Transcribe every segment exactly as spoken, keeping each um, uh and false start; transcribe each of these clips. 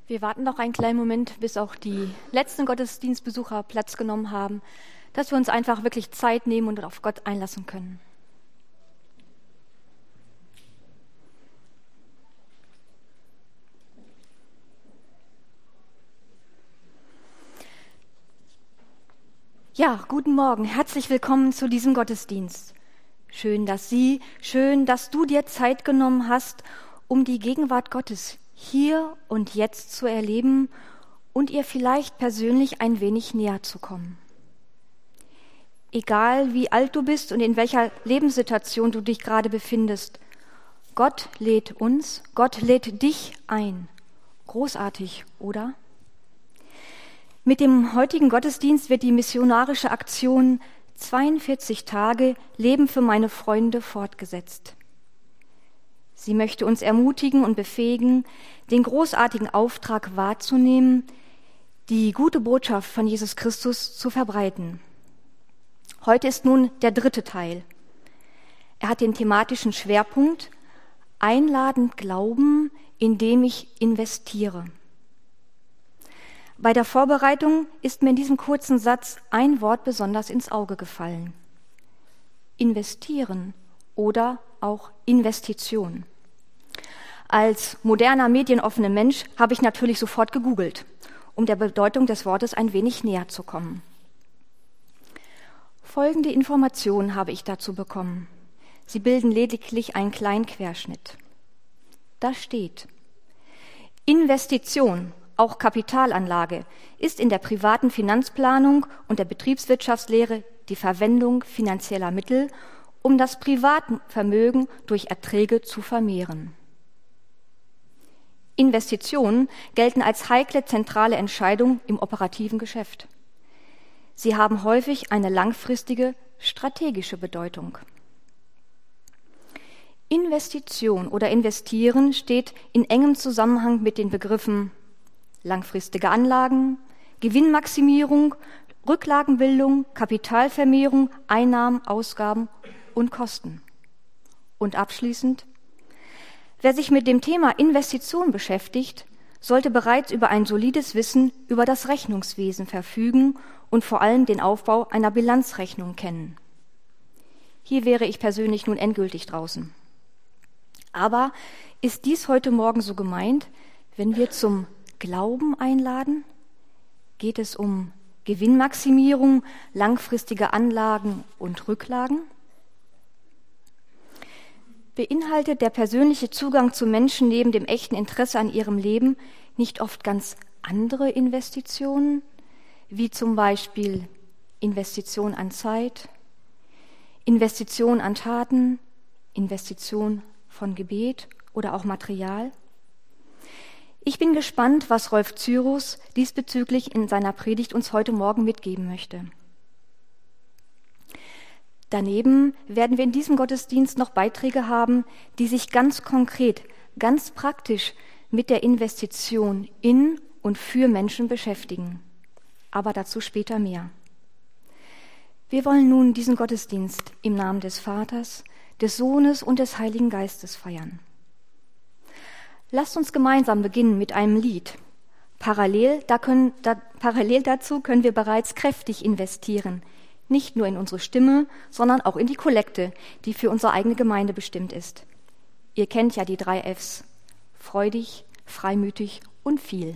Wir warten noch einen kleinen Moment, bis auch die letzten Gottesdienstbesucher Platz genommen haben, dass wir uns einfach wirklich Zeit nehmen und auf Gott einlassen können. Ja, guten Morgen, herzlich willkommen zu diesem Gottesdienst. Schön, dass Sie, schön, dass du dir Zeit genommen hast, um die Gegenwart Gottes hier und jetzt zu erleben und ihr vielleicht persönlich ein wenig näher zu kommen. Egal wie alt du bist und in welcher Lebenssituation du dich gerade befindest, Gott lädt uns, Gott lädt dich ein. Großartig, oder? Mit dem heutigen Gottesdienst wird die missionarische Aktion zweiundvierzig Tage Leben für meine Freunde fortgesetzt. Sie möchte uns ermutigen und befähigen, den großartigen Auftrag wahrzunehmen, die gute Botschaft von Jesus Christus zu verbreiten. Heute ist nun der dritte Teil. Er hat den thematischen Schwerpunkt Einladend Glauben, indem ich investiere. Bei der Vorbereitung ist mir in diesem kurzen Satz ein Wort besonders ins Auge gefallen. Investieren oder auch Investition. Als moderner, medienoffener Mensch habe ich natürlich sofort gegoogelt, um der Bedeutung des Wortes ein wenig näher zu kommen. Folgende Informationen habe ich dazu bekommen. Sie bilden lediglich einen kleinen Querschnitt. Da steht: Investition, auch Kapitalanlage, ist in der privaten Finanzplanung und der Betriebswirtschaftslehre die Verwendung finanzieller Mittel, um das Privatvermögen durch Erträge zu vermehren. Investitionen gelten als heikle zentrale Entscheidung im operativen Geschäft. Sie haben häufig eine langfristige, strategische Bedeutung. Investition oder Investieren steht in engem Zusammenhang mit den Begriffen langfristige Anlagen, Gewinnmaximierung, Rücklagenbildung, Kapitalvermehrung, Einnahmen, Ausgaben und Kosten. Und abschließend: Wer sich mit dem Thema Investition beschäftigt, sollte bereits über ein solides Wissen über das Rechnungswesen verfügen und vor allem den Aufbau einer Bilanzrechnung kennen. Hier wäre ich persönlich nun endgültig draußen. Aber ist dies heute Morgen so gemeint, wenn wir zum Glauben einladen? Geht es um Gewinnmaximierung, langfristige Anlagen und Rücklagen? Beinhaltet der persönliche Zugang zu Menschen neben dem echten Interesse an ihrem Leben nicht oft ganz andere Investitionen, wie zum Beispiel Investition an Zeit, Investition an Taten, Investition von Gebet oder auch Material? Ich bin gespannt, was Rolf Cyrus diesbezüglich in seiner Predigt uns heute Morgen mitgeben möchte. Daneben werden wir in diesem Gottesdienst noch Beiträge haben, die sich ganz konkret, ganz praktisch mit der Investition in und für Menschen beschäftigen. Aber dazu später mehr. Wir wollen nun diesen Gottesdienst im Namen des Vaters, des Sohnes und des Heiligen Geistes feiern. Lasst uns gemeinsam beginnen mit einem Lied. Parallel, da können, da, parallel dazu können wir bereits kräftig investieren, nicht nur in unsere Stimme, sondern auch in die Kollekte, die für unsere eigene Gemeinde bestimmt ist. Ihr kennt ja die drei Fs: freudig, freimütig und viel.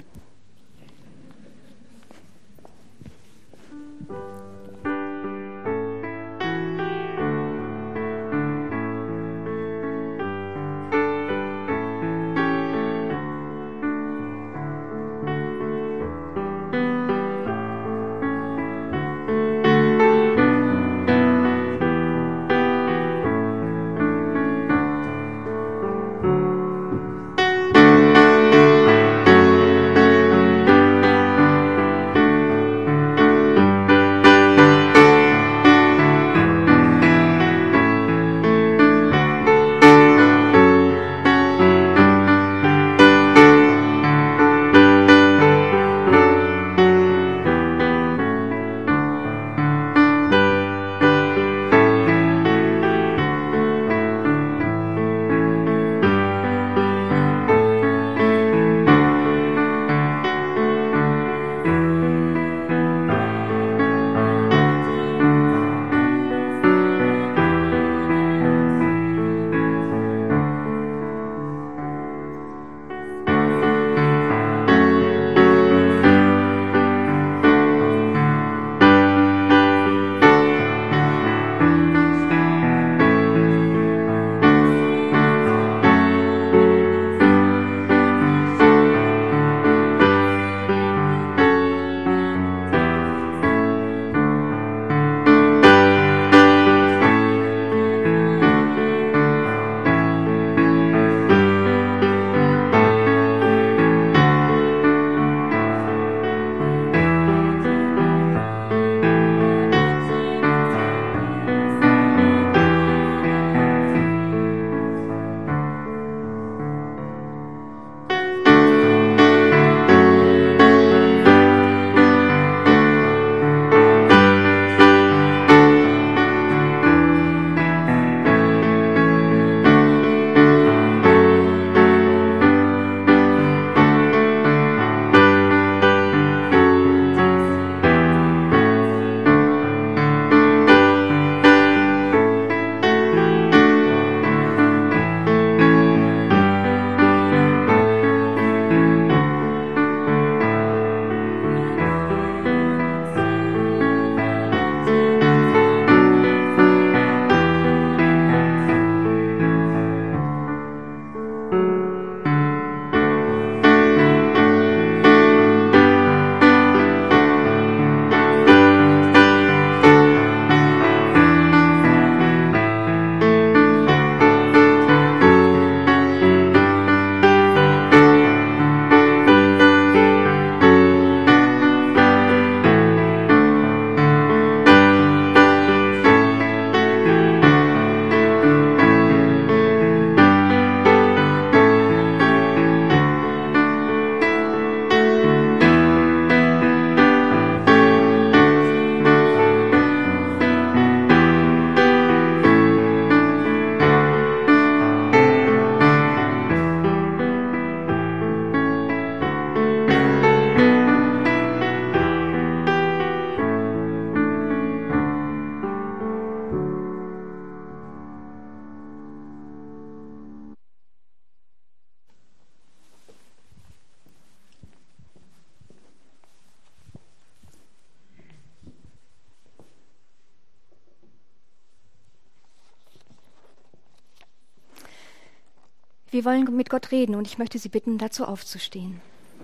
Thank Wir wollen mit Gott reden und ich möchte Sie bitten, dazu aufzustehen.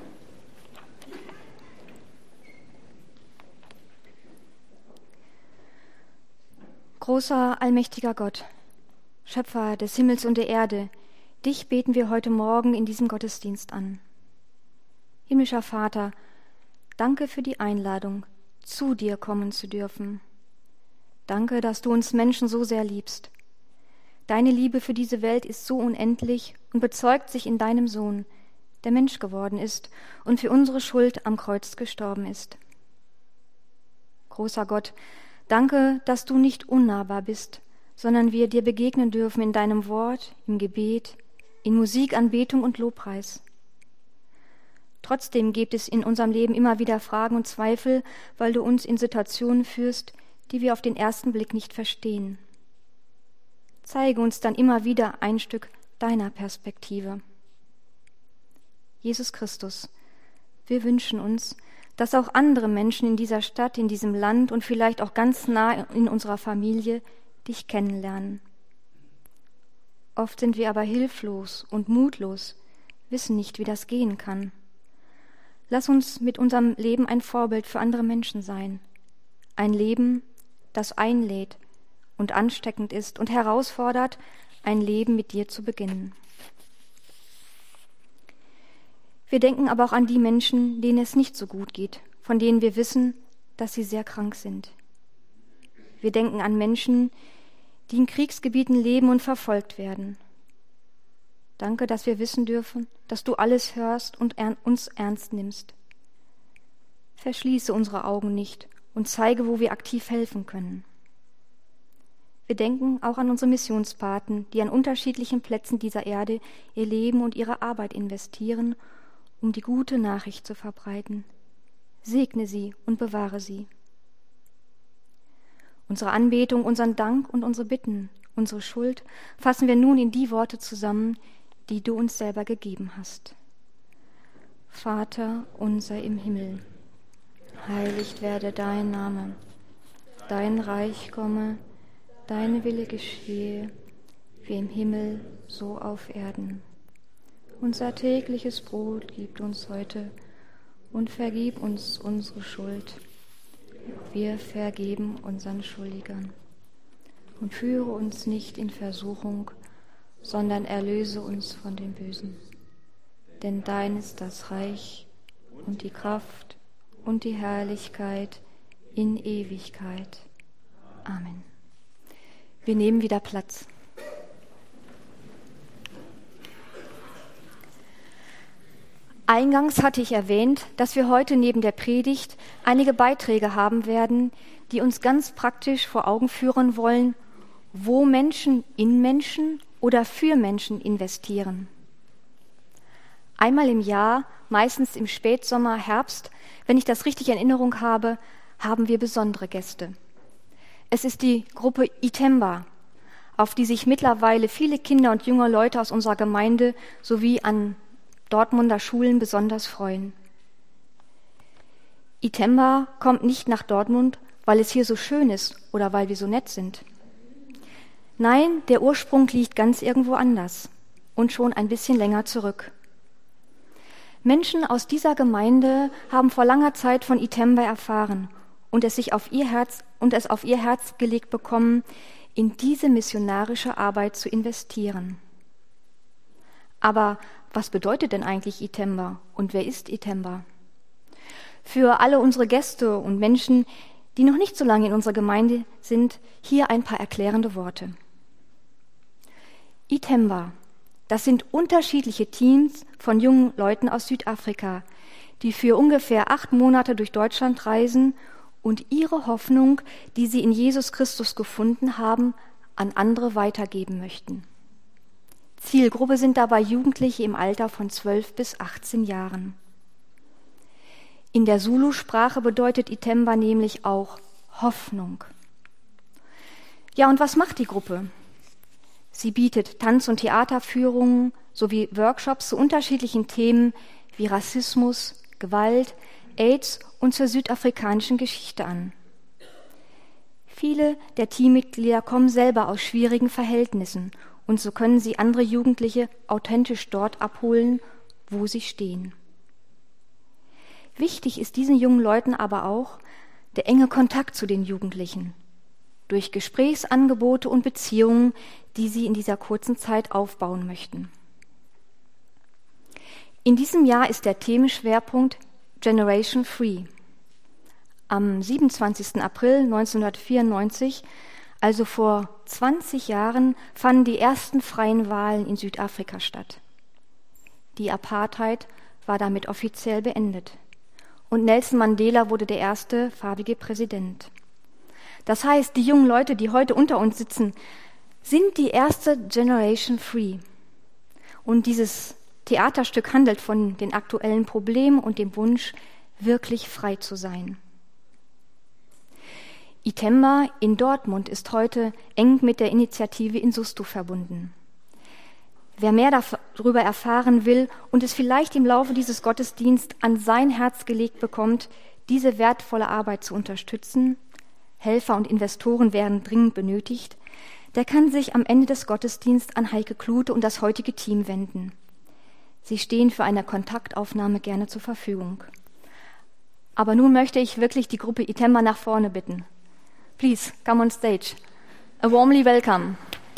Großer, allmächtiger Gott, Schöpfer des Himmels und der Erde, dich beten wir heute Morgen in diesem Gottesdienst an. Himmlischer Vater, danke für die Einladung, zu dir kommen zu dürfen. Danke, dass du uns Menschen so sehr liebst. Deine Liebe für diese Welt ist so unendlich und bezeugt sich in deinem Sohn, der Mensch geworden ist und für unsere Schuld am Kreuz gestorben ist. Großer Gott, danke, dass du nicht unnahbar bist, sondern wir dir begegnen dürfen in deinem Wort, im Gebet, in Musik, Anbetung und Lobpreis. Trotzdem gibt es in unserem Leben immer wieder Fragen und Zweifel, weil du uns in Situationen führst, die wir auf den ersten Blick nicht verstehen. Zeige uns dann immer wieder ein Stück deiner Perspektive. Jesus Christus, wir wünschen uns, dass auch andere Menschen in dieser Stadt, in diesem Land und vielleicht auch ganz nah in unserer Familie dich kennenlernen. Oft sind wir aber hilflos und mutlos, wissen nicht, wie das gehen kann. Lass uns mit unserem Leben ein Vorbild für andere Menschen sein. Ein Leben, das einlädt und ansteckend ist und herausfordert, ein Leben mit dir zu beginnen. Wir denken aber auch an die Menschen, denen es nicht so gut geht, von denen wir wissen, dass sie sehr krank sind. Wir denken an Menschen, die in Kriegsgebieten leben und verfolgt werden. Danke, dass wir wissen dürfen, dass du alles hörst und uns ernst nimmst. Verschließe unsere Augen nicht und zeige, wo wir aktiv helfen können. Wir denken auch an unsere Missionspaten, die an unterschiedlichen Plätzen dieser Erde ihr Leben und ihre Arbeit investieren, um die gute Nachricht zu verbreiten. Segne sie und bewahre sie. Unsere Anbetung, unseren Dank und unsere Bitten, unsere Schuld fassen wir nun in die Worte zusammen, die du uns selber gegeben hast. Vater unser im Himmel, heiligt werde dein Name, dein Reich komme, dein Wille geschehe, wie im Himmel, so auf Erden. Unser tägliches Brot gib uns heute und vergib uns unsere Schuld. Wir vergeben unseren Schuldigern. Und führe uns nicht in Versuchung, sondern erlöse uns von dem Bösen. Denn dein ist das Reich und die Kraft und die Herrlichkeit in Ewigkeit. Amen. Wir nehmen wieder Platz. Eingangs hatte ich erwähnt, dass wir heute neben der Predigt einige Beiträge haben werden, die uns ganz praktisch vor Augen führen wollen, wo Menschen in Menschen oder für Menschen investieren. Einmal im Jahr, meistens im Spätsommer, Herbst, wenn ich das richtig in Erinnerung habe, haben wir besondere Gäste. Es ist die Gruppe Itemba, auf die sich mittlerweile viele Kinder und junge Leute aus unserer Gemeinde sowie an Dortmunder Schulen besonders freuen. Itemba kommt nicht nach Dortmund, weil es hier so schön ist oder weil wir so nett sind. Nein, der Ursprung liegt ganz irgendwo anders und schon ein bisschen länger zurück. Menschen aus dieser Gemeinde haben vor langer Zeit von Itemba erfahren und es sich auf ihr Herz und es auf ihr Herz gelegt bekommen, in diese missionarische Arbeit zu investieren. Aber was bedeutet denn eigentlich Itemba und wer ist Itemba? Für alle unsere Gäste und Menschen, die noch nicht so lange in unserer Gemeinde sind, hier ein paar erklärende Worte. Itemba, das sind unterschiedliche Teams von jungen Leuten aus Südafrika, die für ungefähr acht Monate durch Deutschland reisen und ihre Hoffnung, die sie in Jesus Christus gefunden haben, an andere weitergeben möchten. Zielgruppe sind dabei Jugendliche im Alter von zwölf bis achtzehn Jahren. In der Zulu-Sprache bedeutet Itemba nämlich auch Hoffnung. Ja, und was macht die Gruppe? Sie bietet Tanz- und Theaterführungen sowie Workshops zu unterschiedlichen Themen wie Rassismus, Gewalt, AIDS und zur südafrikanischen Geschichte an. Viele der Teammitglieder kommen selber aus schwierigen Verhältnissen und so können sie andere Jugendliche authentisch dort abholen, wo sie stehen. Wichtig ist diesen jungen Leuten aber auch der enge Kontakt zu den Jugendlichen durch Gesprächsangebote und Beziehungen, die sie in dieser kurzen Zeit aufbauen möchten. In diesem Jahr ist der Themenschwerpunkt Generation Free. Am siebenundzwanzigsten April neunzehnhundertvierundneunzig, also vor zwanzig Jahren, fanden die ersten freien Wahlen in Südafrika statt. Die Apartheid war damit offiziell beendet und Nelson Mandela wurde der erste farbige Präsident. Das heißt, die jungen Leute, die heute unter uns sitzen, sind die erste Generation Free. Und dieses Theaterstück handelt von den aktuellen Problemen und dem Wunsch, wirklich frei zu sein. Itemba in Dortmund ist heute eng mit der Initiative Insustu verbunden. Wer mehr darüber erfahren will und es vielleicht im Laufe dieses Gottesdienstes an sein Herz gelegt bekommt, diese wertvolle Arbeit zu unterstützen, Helfer und Investoren werden dringend benötigt, der kann sich am Ende des Gottesdienstes an Heike Klute und das heutige Team wenden. Sie stehen für eine Kontaktaufnahme gerne zur Verfügung. Aber nun möchte ich wirklich die Gruppe Itemba nach vorne bitten. Please, come on stage. A warmly welcome.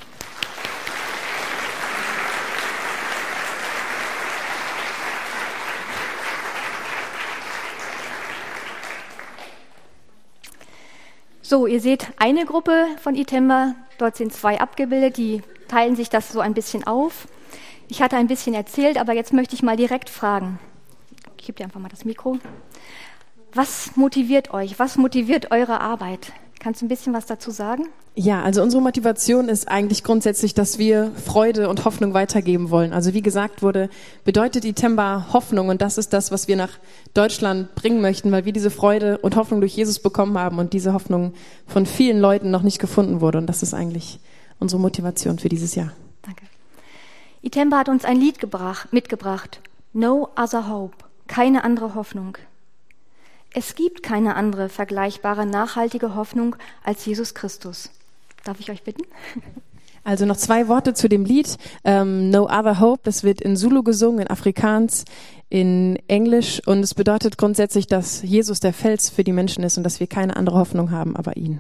So, ihr seht eine Gruppe von Itemba, dort sind zwei abgebildet, die teilen sich das so ein bisschen auf. Ich hatte ein bisschen erzählt, aber jetzt möchte ich mal direkt fragen. Ich gebe dir einfach mal das Mikro. Was motiviert euch? Was motiviert eure Arbeit? Kannst du ein bisschen was dazu sagen? Ja, also unsere Motivation ist eigentlich grundsätzlich, dass wir Freude und Hoffnung weitergeben wollen. Also wie gesagt wurde, bedeutet Itemba Hoffnung und das ist das, was wir nach Deutschland bringen möchten, weil wir diese Freude und Hoffnung durch Jesus bekommen haben und diese Hoffnung von vielen Leuten noch nicht gefunden wurde und das ist eigentlich unsere Motivation für dieses Jahr. Danke. Itemba hat uns ein Lied gebracht, mitgebracht. No other hope, keine andere Hoffnung. Es gibt keine andere vergleichbare, nachhaltige Hoffnung als Jesus Christus. Darf ich euch bitten? Also noch zwei Worte zu dem Lied. Um, No Other Hope, das wird in Zulu gesungen, in Afrikaans, in Englisch und es bedeutet grundsätzlich, dass Jesus der Fels für die Menschen ist und dass wir keine andere Hoffnung haben, aber ihn.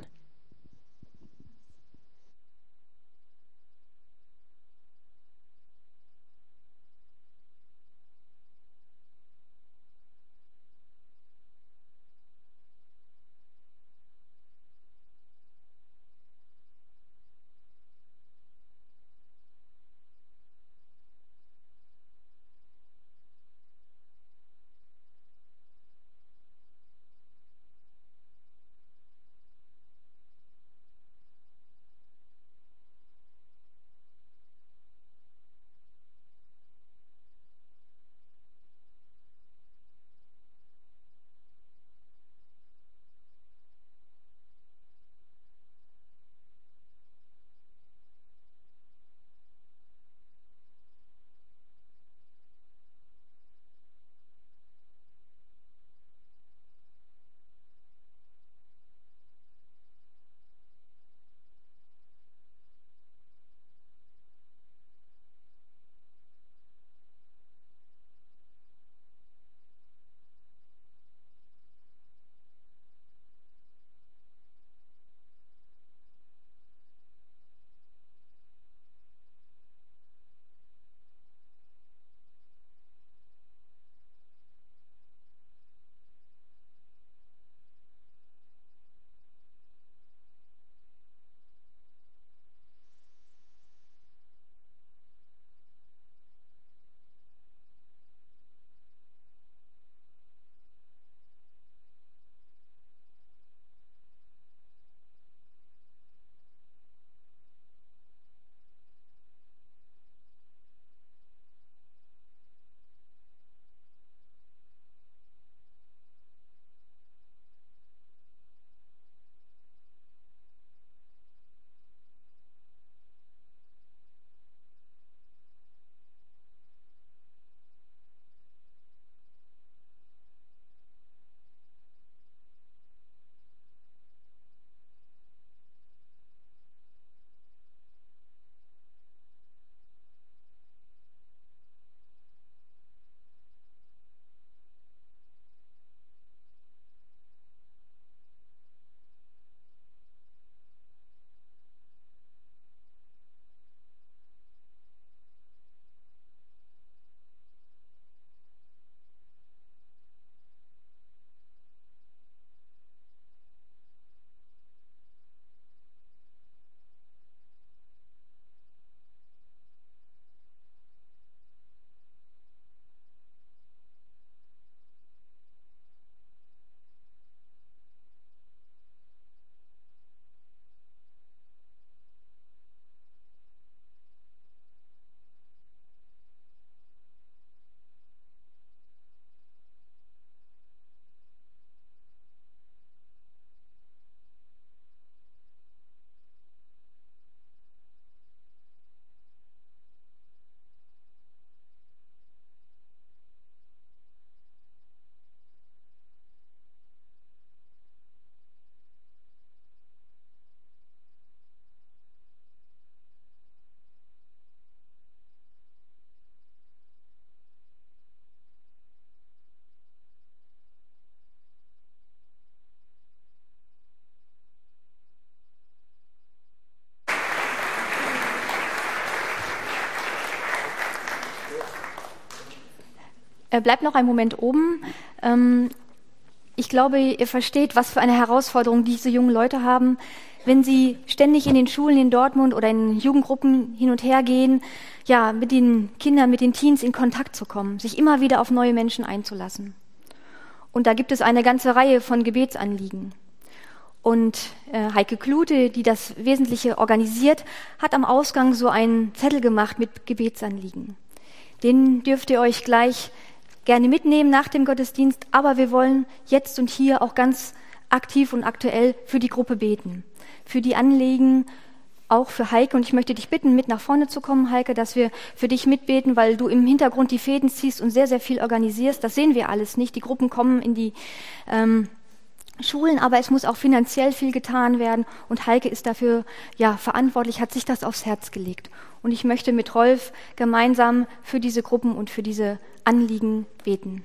Äh, bleibt noch einen Moment oben. Ähm, ich glaube, ihr versteht, was für eine Herausforderung diese jungen Leute haben, wenn sie ständig in den Schulen in Dortmund oder in Jugendgruppen hin und her gehen, ja, mit den Kindern, mit den Teens in Kontakt zu kommen, sich immer wieder auf neue Menschen einzulassen. Und da gibt es eine ganze Reihe von Gebetsanliegen. Und äh, Heike Klute, die das Wesentliche organisiert, hat am Ausgang so einen Zettel gemacht mit Gebetsanliegen. Den dürft ihr euch gleich gerne mitnehmen nach dem Gottesdienst, aber wir wollen jetzt und hier auch ganz aktiv und aktuell für die Gruppe beten. Für die Anliegen, auch für Heike. Und ich möchte dich bitten, mit nach vorne zu kommen, Heike, dass wir für dich mitbeten, weil du im Hintergrund die Fäden ziehst und sehr, sehr viel organisierst. Das sehen wir alles nicht. Die Gruppen kommen in die ähm, Schulen, aber es muss auch finanziell viel getan werden. Und Heike ist dafür ja verantwortlich, hat sich das aufs Herz gelegt. Und ich möchte mit Rolf gemeinsam für diese Gruppen und für diese Anliegen beten.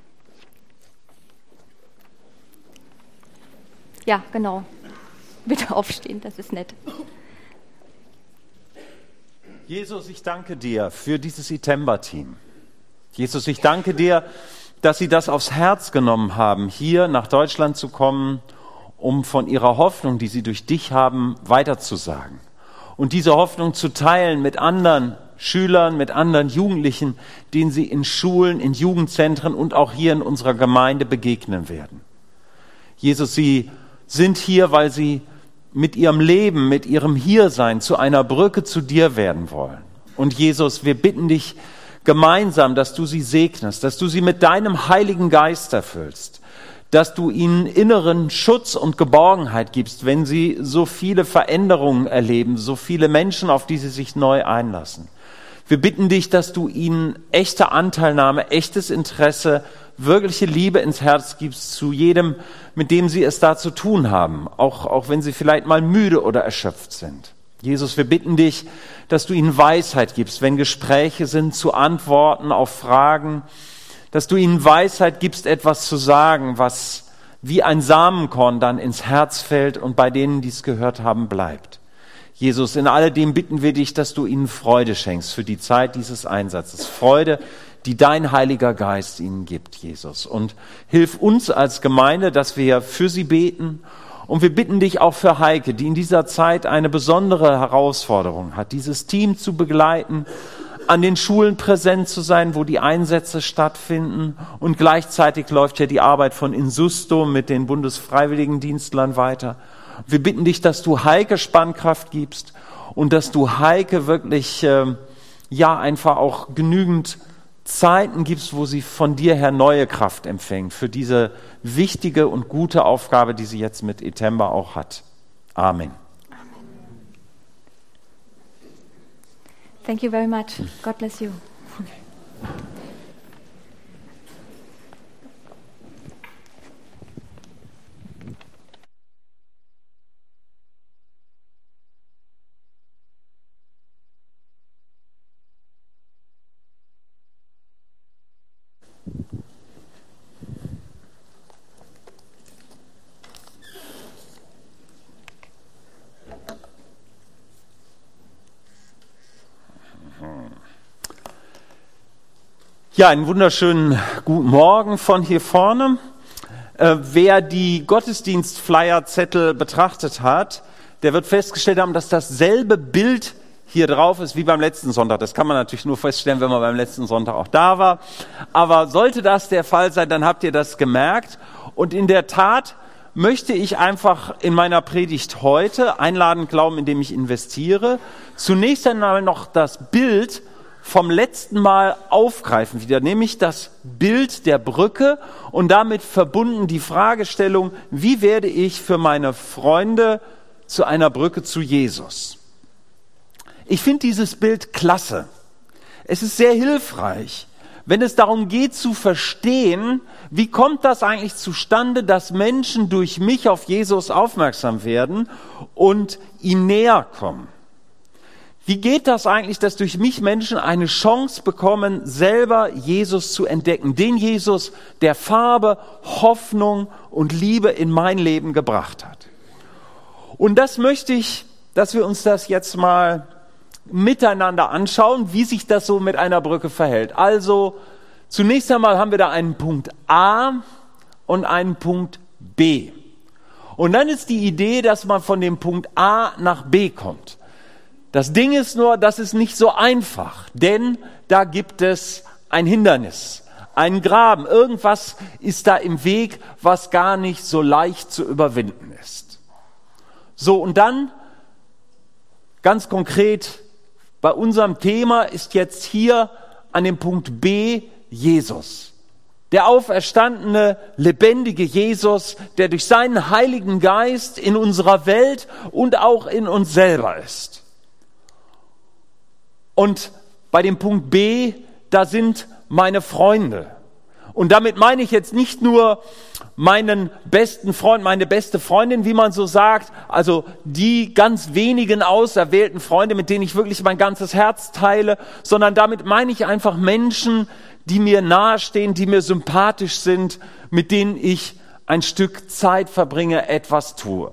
Ja, genau. Bitte aufstehen, das ist nett. Jesus, ich danke dir für dieses Itemba-Team. Jesus, ich danke dir, dass sie das aufs Herz genommen haben, hier nach Deutschland zu kommen, um von ihrer Hoffnung, die sie durch dich haben, weiterzusagen. Und diese Hoffnung zu teilen mit anderen Schülern, mit anderen Jugendlichen, denen sie in Schulen, in Jugendzentren und auch hier in unserer Gemeinde begegnen werden. Jesus, sie sind hier, weil sie mit ihrem Leben, mit ihrem Hiersein zu einer Brücke zu dir werden wollen. Und Jesus, wir bitten dich gemeinsam, dass du sie segnest, dass du sie mit deinem Heiligen Geist erfüllst, dass du ihnen inneren Schutz und Geborgenheit gibst, wenn sie so viele Veränderungen erleben, so viele Menschen, auf die sie sich neu einlassen. Wir bitten dich, dass du ihnen echte Anteilnahme, echtes Interesse, wirkliche Liebe ins Herz gibst zu jedem, mit dem sie es da zu tun haben, auch, auch wenn sie vielleicht mal müde oder erschöpft sind. Jesus, wir bitten dich, dass du ihnen Weisheit gibst, wenn Gespräche sind, zu Antworten auf Fragen, dass du ihnen Weisheit gibst, etwas zu sagen, was wie ein Samenkorn dann ins Herz fällt und bei denen, die es gehört haben, bleibt. Jesus, in alledem bitten wir dich, dass du ihnen Freude schenkst für die Zeit dieses Einsatzes. Freude, die dein Heiliger Geist ihnen gibt, Jesus. Und hilf uns als Gemeinde, dass wir für sie beten. Und wir bitten dich auch für Heike, die in dieser Zeit eine besondere Herausforderung hat, dieses Team zu begleiten, an den Schulen präsent zu sein, wo die Einsätze stattfinden. Und gleichzeitig läuft ja die Arbeit von Insusto mit den Bundesfreiwilligendienstlern weiter. Wir bitten dich, dass du Heike Spannkraft gibst und dass du Heike wirklich, äh, ja, einfach auch genügend Zeiten gibst, wo sie von dir her neue Kraft empfängt für diese wichtige und gute Aufgabe, die sie jetzt mit Itemba auch hat. Amen. Thank you very much. God bless you. Ja, einen wunderschönen guten Morgen von hier vorne. Äh, wer die Gottesdienstflyer-Zettel betrachtet hat, der wird festgestellt haben, dass dasselbe Bild hier drauf ist wie beim letzten Sonntag. Das kann man natürlich nur feststellen, wenn man beim letzten Sonntag auch da war. Aber sollte das der Fall sein, dann habt ihr das gemerkt. Und in der Tat möchte ich einfach in meiner Predigt heute einladend glauben, indem ich investiere, zunächst einmal noch das Bild vom letzten Mal aufgreifen wieder, nämlich das Bild der Brücke und damit verbunden die Fragestellung, wie werde ich für meine Freunde zu einer Brücke zu Jesus? Ich finde dieses Bild klasse. Es ist sehr hilfreich, wenn es darum geht zu verstehen, wie kommt das eigentlich zustande, dass Menschen durch mich auf Jesus aufmerksam werden und ihm näher kommen. Wie geht das eigentlich, dass durch mich Menschen eine Chance bekommen, selber Jesus zu entdecken? Den Jesus, der Farbe, Hoffnung und Liebe in mein Leben gebracht hat. Und das möchte ich, dass wir uns das jetzt mal miteinander anschauen, wie sich das so mit einer Brücke verhält. Also Zunächst einmal haben wir da einen Punkt A und einen Punkt B. Und dann ist die Idee, dass man von dem Punkt A nach B kommt. Das Ding ist nur, das ist nicht so einfach, denn da gibt es ein Hindernis, einen Graben. Irgendwas ist da im Weg, was gar nicht so leicht zu überwinden ist. So, und dann ganz konkret bei unserem Thema ist jetzt hier an dem Punkt B Jesus. Der auferstandene, lebendige Jesus, der durch seinen Heiligen Geist in unserer Welt und auch in uns selber ist. Und bei dem Punkt B, da sind meine Freunde. Und damit meine ich jetzt nicht nur meinen besten Freund, meine beste Freundin, wie man so sagt, also die ganz wenigen auserwählten Freunde, mit denen ich wirklich mein ganzes Herz teile, sondern damit meine ich einfach Menschen, die mir nahestehen, die mir sympathisch sind, mit denen ich ein Stück Zeit verbringe, etwas tue.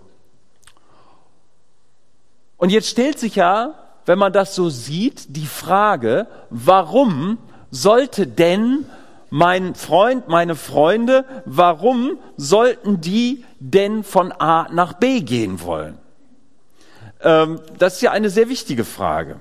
Und jetzt stellt sich ja, wenn man das so sieht, die Frage, warum sollte denn mein Freund, meine Freunde, warum sollten die denn von A nach B gehen wollen? Ähm, das ist ja eine sehr wichtige Frage.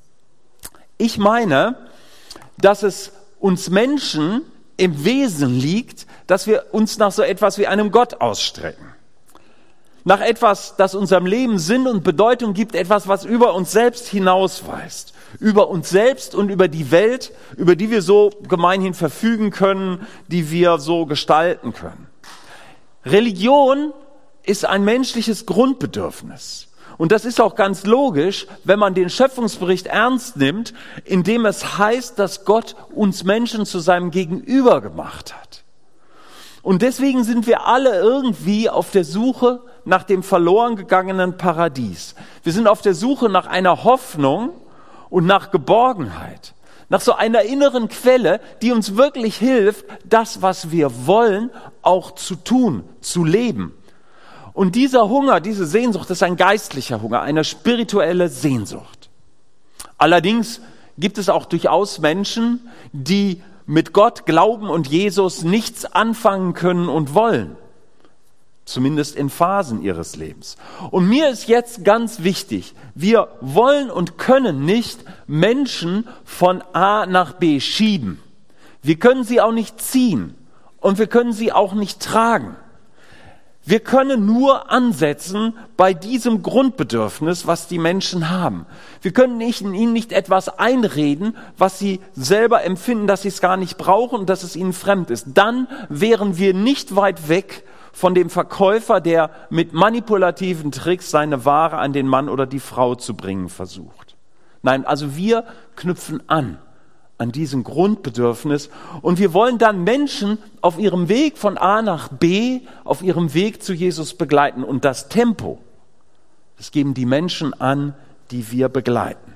Ich meine, dass es uns Menschen im Wesen liegt, dass wir uns nach so etwas wie einem Gott ausstrecken. Nach etwas, das unserem Leben Sinn und Bedeutung gibt, etwas, was über uns selbst hinausweist. Über uns selbst und über die Welt, über die wir so gemeinhin verfügen können, die wir so gestalten können. Religion ist ein menschliches Grundbedürfnis. Und das ist auch ganz logisch, wenn man den Schöpfungsbericht ernst nimmt, in dem es heißt, dass Gott uns Menschen zu seinem Gegenüber gemacht hat. Und deswegen sind wir alle irgendwie auf der Suche nach dem verloren gegangenen Paradies. Wir sind auf der Suche nach einer Hoffnung und nach Geborgenheit, nach so einer inneren Quelle, die uns wirklich hilft, das, was wir wollen, auch zu tun, zu leben. Und dieser Hunger, diese Sehnsucht ist ein geistlicher Hunger, eine spirituelle Sehnsucht. Allerdings gibt es auch durchaus Menschen, die mit Gott, Glauben und Jesus nichts anfangen können und wollen. Zumindest in Phasen ihres Lebens. Und mir ist jetzt ganz wichtig, wir wollen und können nicht Menschen von A nach B schieben. Wir können sie auch nicht ziehen und wir können sie auch nicht tragen. Wir können nur ansetzen bei diesem Grundbedürfnis, was die Menschen haben. Wir können nicht, ihnen nicht etwas einreden, was sie selber empfinden, dass sie es gar nicht brauchen und dass es ihnen fremd ist. Dann wären wir nicht weit weg von dem Verkäufer, der mit manipulativen Tricks seine Ware an den Mann oder die Frau zu bringen versucht. Nein, also wir knüpfen an, an diesem Grundbedürfnis und wir wollen dann Menschen auf ihrem Weg von A nach B, auf ihrem Weg zu Jesus begleiten. Und das Tempo, das geben die Menschen an, die wir begleiten.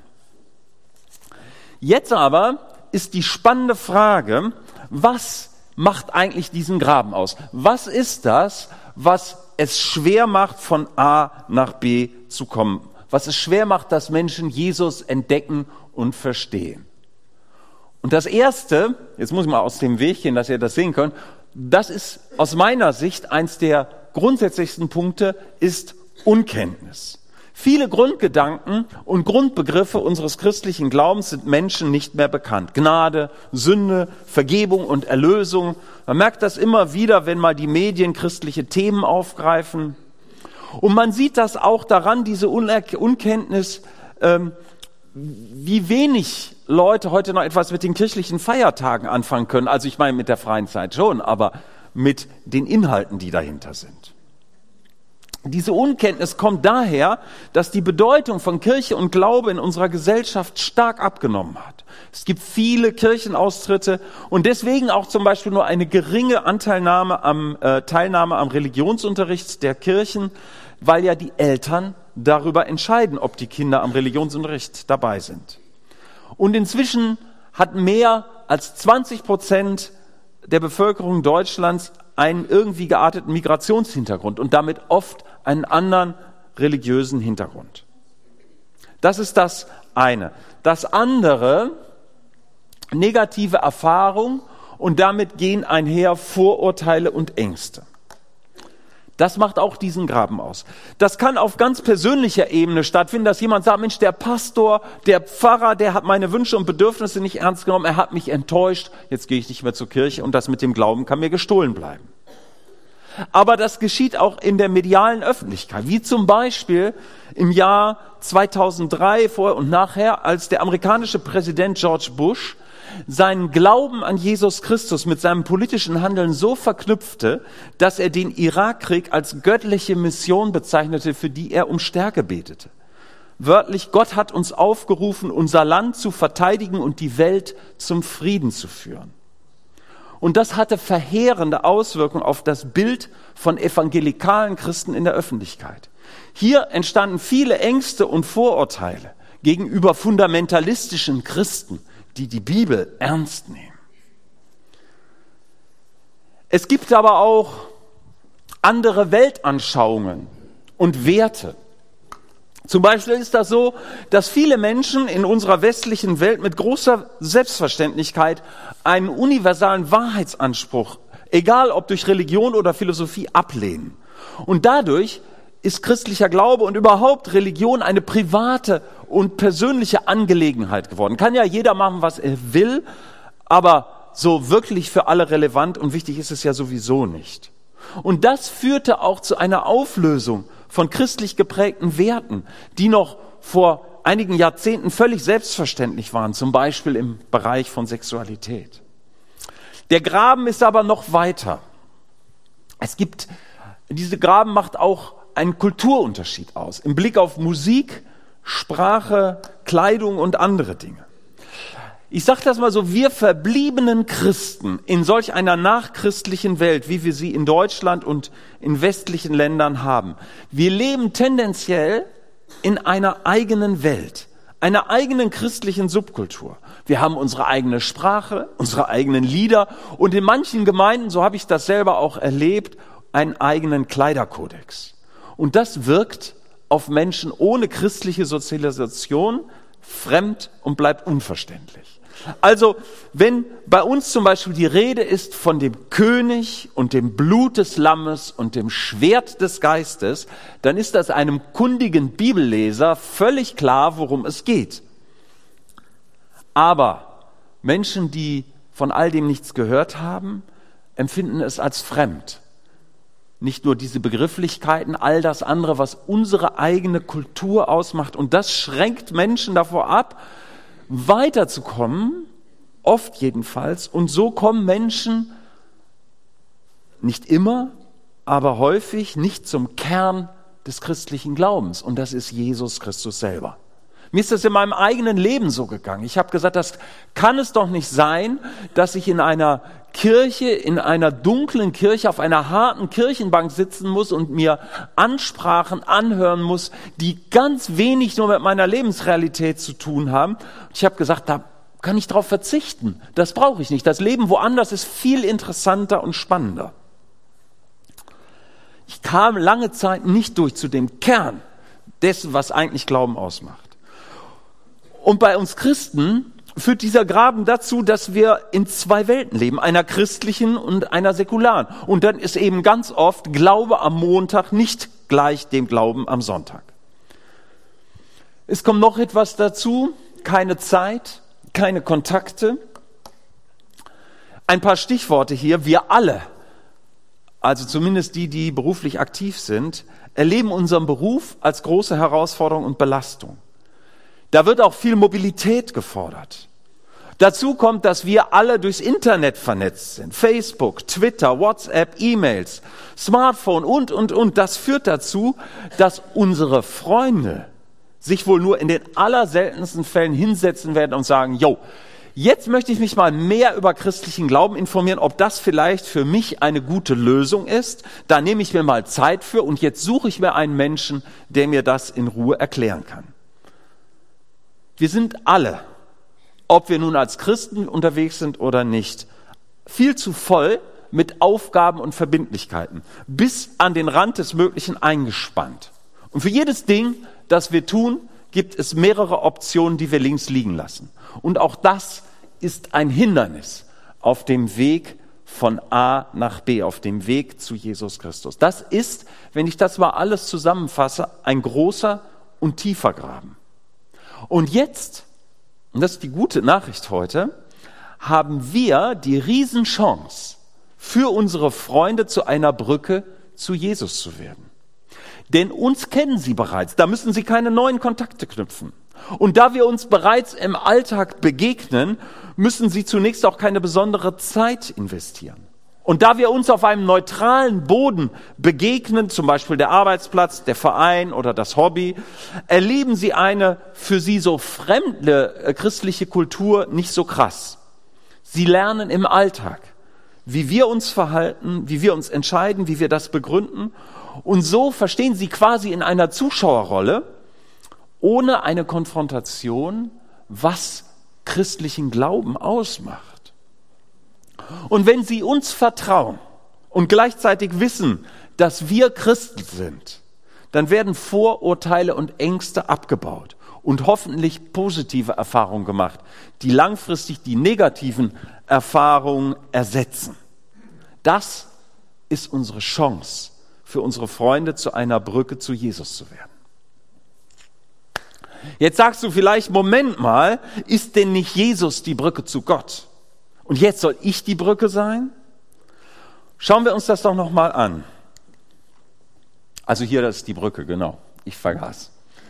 Jetzt aber ist die spannende Frage, was macht eigentlich diesen Graben aus? Was ist das, was es schwer macht, von A nach B zu kommen? Was es schwer macht, dass Menschen Jesus entdecken und verstehen? Und das Erste, jetzt muss ich mal aus dem Weg gehen, dass ihr das sehen könnt, das ist aus meiner Sicht eins der grundsätzlichsten Punkte, ist Unkenntnis. Viele Grundgedanken und Grundbegriffe unseres christlichen Glaubens sind Menschen nicht mehr bekannt. Gnade, Sünde, Vergebung und Erlösung. Man merkt das immer wieder, wenn mal die Medien christliche Themen aufgreifen. Und man sieht das auch daran, diese Unkenntnis, ähm, wie wenig Leute heute noch etwas mit den kirchlichen Feiertagen anfangen können. Also ich meine mit der freien Zeit schon, aber mit den Inhalten, die dahinter sind. Diese Unkenntnis kommt daher, dass die Bedeutung von Kirche und Glaube in unserer Gesellschaft stark abgenommen hat. Es gibt viele Kirchenaustritte und deswegen auch zum Beispiel nur eine geringe Anteilnahme am, äh, Teilnahme am Religionsunterricht der Kirchen, weil ja die Eltern darüber entscheiden, ob die Kinder am Religionsunterricht dabei sind. Und inzwischen hat mehr als zwanzig Prozent der Bevölkerung Deutschlands einen irgendwie gearteten Migrationshintergrund und damit oft einen anderen religiösen Hintergrund. Das ist das eine. Das andere, negative Erfahrung und damit gehen einher Vorurteile und Ängste. Das macht auch diesen Graben aus. Das kann auf ganz persönlicher Ebene stattfinden, dass jemand sagt, Mensch, der Pastor, der Pfarrer, der hat meine Wünsche und Bedürfnisse nicht ernst genommen, er hat mich enttäuscht, jetzt gehe ich nicht mehr zur Kirche und das mit dem Glauben kann mir gestohlen bleiben. Aber das geschieht auch in der medialen Öffentlichkeit, wie zum Beispiel im Jahr zweitausenddrei, vorher und nachher, als der amerikanische Präsident George Bush seinen Glauben an Jesus Christus mit seinem politischen Handeln so verknüpfte, dass er den Irakkrieg als göttliche Mission bezeichnete, für die er um Stärke betete. Wörtlich, Gott hat uns aufgerufen, unser Land zu verteidigen und die Welt zum Frieden zu führen. Und das hatte verheerende Auswirkungen auf das Bild von evangelikalen Christen in der Öffentlichkeit. Hier entstanden viele Ängste und Vorurteile gegenüber fundamentalistischen Christen, die die Bibel ernst nehmen. Es gibt aber auch andere Weltanschauungen und Werte. Zum Beispiel ist das so, dass viele Menschen in unserer westlichen Welt mit großer Selbstverständlichkeit einen universalen Wahrheitsanspruch, egal ob durch Religion oder Philosophie, ablehnen. Und dadurch ist christlicher Glaube und überhaupt Religion eine private und persönliche Angelegenheit geworden. Kann ja jeder machen, was er will, aber so wirklich für alle relevant und wichtig ist es ja sowieso nicht. Und das führte auch zu einer Auflösung von christlich geprägten Werten, die noch vor einigen Jahrzehnten völlig selbstverständlich waren, zum Beispiel im Bereich von Sexualität. Der Graben ist aber noch weiter. Es gibt, diese Graben macht auch einen Kulturunterschied aus, im Blick auf Musik, Sprache, Kleidung und andere Dinge. Ich sage das mal so, wir verbliebenen Christen in solch einer nachchristlichen Welt, wie wir sie in Deutschland und in westlichen Ländern haben, wir leben tendenziell in einer eigenen Welt, einer eigenen christlichen Subkultur. Wir haben unsere eigene Sprache, unsere eigenen Lieder und in manchen Gemeinden, so habe ich das selber auch erlebt, einen eigenen Kleiderkodex. Und das wirkt auf Menschen ohne christliche Sozialisation fremd und bleibt unverständlich. Also, wenn bei uns zum Beispiel die Rede ist von dem König und dem Blut des Lammes und dem Schwert des Geistes, dann ist das einem kundigen Bibelleser völlig klar, worum es geht. Aber Menschen, die von all dem nichts gehört haben, empfinden es als fremd. Nicht nur diese Begrifflichkeiten, all das andere, was unsere eigene Kultur ausmacht. Und das schränkt Menschen davor ab, weiterzukommen, oft jedenfalls. Und so kommen Menschen nicht immer, aber häufig nicht zum Kern des christlichen Glaubens. Und das ist Jesus Christus selber. Mir ist das in meinem eigenen Leben so gegangen. Ich habe gesagt, das kann es doch nicht sein, dass ich in einer Kirche, in einer dunklen Kirche, auf einer harten Kirchenbank sitzen muss und mir Ansprachen anhören muss, die ganz wenig nur mit meiner Lebensrealität zu tun haben. Und ich habe gesagt, da kann ich drauf verzichten. Das brauche ich nicht. Das Leben woanders ist viel interessanter und spannender. Ich kam lange Zeit nicht durch zu dem Kern dessen, was eigentlich Glauben ausmacht. Und bei uns Christen führt dieser Graben dazu, dass wir in zwei Welten leben, einer christlichen und einer säkularen. Und dann ist eben ganz oft Glaube am Montag nicht gleich dem Glauben am Sonntag. Es kommt noch etwas dazu, keine Zeit, keine Kontakte. Ein paar Stichworte hier. Wir alle, also zumindest die, die beruflich aktiv sind, erleben unseren Beruf als große Herausforderung und Belastung. Da wird auch viel Mobilität gefordert. Dazu kommt, dass wir alle durchs Internet vernetzt sind. Facebook, Twitter, WhatsApp, E-Mails, Smartphone und, und, und. Das führt dazu, dass unsere Freunde sich wohl nur in den allerseltensten Fällen hinsetzen werden und sagen, jo, jetzt möchte ich mich mal mehr über christlichen Glauben informieren, ob das vielleicht für mich eine gute Lösung ist. Da nehme ich mir mal Zeit für und jetzt suche ich mir einen Menschen, der mir das in Ruhe erklären kann. Wir sind alle, ob wir nun als Christen unterwegs sind oder nicht, viel zu voll mit Aufgaben und Verbindlichkeiten, bis an den Rand des Möglichen eingespannt. Und für jedes Ding, das wir tun, gibt es mehrere Optionen, die wir links liegen lassen. Und auch das ist ein Hindernis, auf dem Weg von A nach B, auf dem Weg zu Jesus Christus. Das ist, wenn ich das mal alles zusammenfasse, ein großer und tiefer Graben. Und jetzt, und das ist die gute Nachricht heute, haben wir die Riesenchance, für unsere Freunde zu einer Brücke zu Jesus zu werden. Denn uns kennen sie bereits, da müssen sie keine neuen Kontakte knüpfen. Und da wir uns bereits im Alltag begegnen, müssen sie zunächst auch keine besondere Zeit investieren. Und da wir uns auf einem neutralen Boden begegnen, zum Beispiel der Arbeitsplatz, der Verein oder das Hobby, erleben sie eine für sie so fremde christliche Kultur nicht so krass. Sie lernen im Alltag, wie wir uns verhalten, wie wir uns entscheiden, wie wir das begründen. Und so verstehen sie quasi in einer Zuschauerrolle, ohne eine Konfrontation, was christlichen Glauben ausmacht. Und wenn sie uns vertrauen und gleichzeitig wissen, dass wir Christen sind, dann werden Vorurteile und Ängste abgebaut und hoffentlich positive Erfahrungen gemacht, die langfristig die negativen Erfahrungen ersetzen. Das ist unsere Chance, für unsere Freunde zu einer Brücke zu Jesus zu werden. Jetzt sagst du vielleicht, Moment mal, ist denn nicht Jesus die Brücke zu Gott? Und jetzt soll ich die Brücke sein? Schauen wir uns das doch nochmal an. Also hier, das ist die Brücke, genau. Ich vergaß.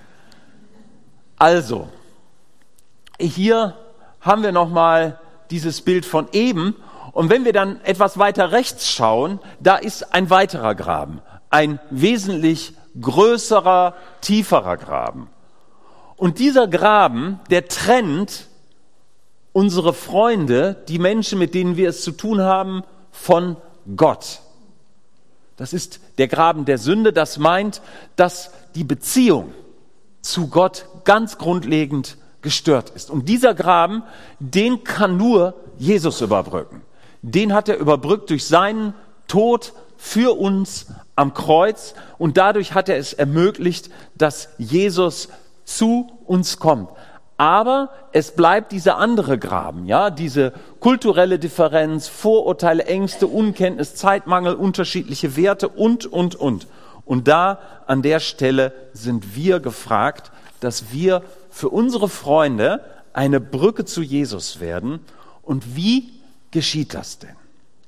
Also, hier haben wir nochmal dieses Bild von eben. Und wenn wir dann etwas weiter rechts schauen, da ist ein weiterer Graben. Ein wesentlich größerer, tieferer Graben. Und dieser Graben, der trennt unsere Freunde, die Menschen, mit denen wir es zu tun haben, von Gott. Das ist der Graben der Sünde. Das meint, dass die Beziehung zu Gott ganz grundlegend gestört ist. Und dieser Graben, den kann nur Jesus überbrücken. Den hat er überbrückt durch seinen Tod für uns am Kreuz. Und dadurch hat er es ermöglicht, dass Jesus zu uns kommt. Aber es bleibt dieser andere Graben, ja, diese kulturelle Differenz, Vorurteile, Ängste, Unkenntnis, Zeitmangel, unterschiedliche Werte und, und, und. Und da, an der Stelle sind wir gefragt, dass wir für unsere Freunde eine Brücke zu Jesus werden. Und wie geschieht das denn?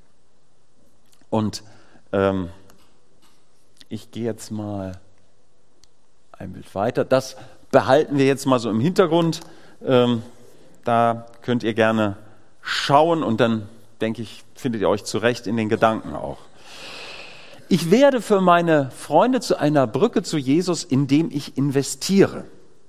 Und ähm, ich gehe jetzt mal ein Bild weiter. Das behalten wir jetzt mal so im Hintergrund. Ähm, da könnt ihr gerne schauen und dann, denke ich, findet ihr euch zurecht in den Gedanken auch. Ich werde für meine Freunde zu einer Brücke zu Jesus, indem ich investiere.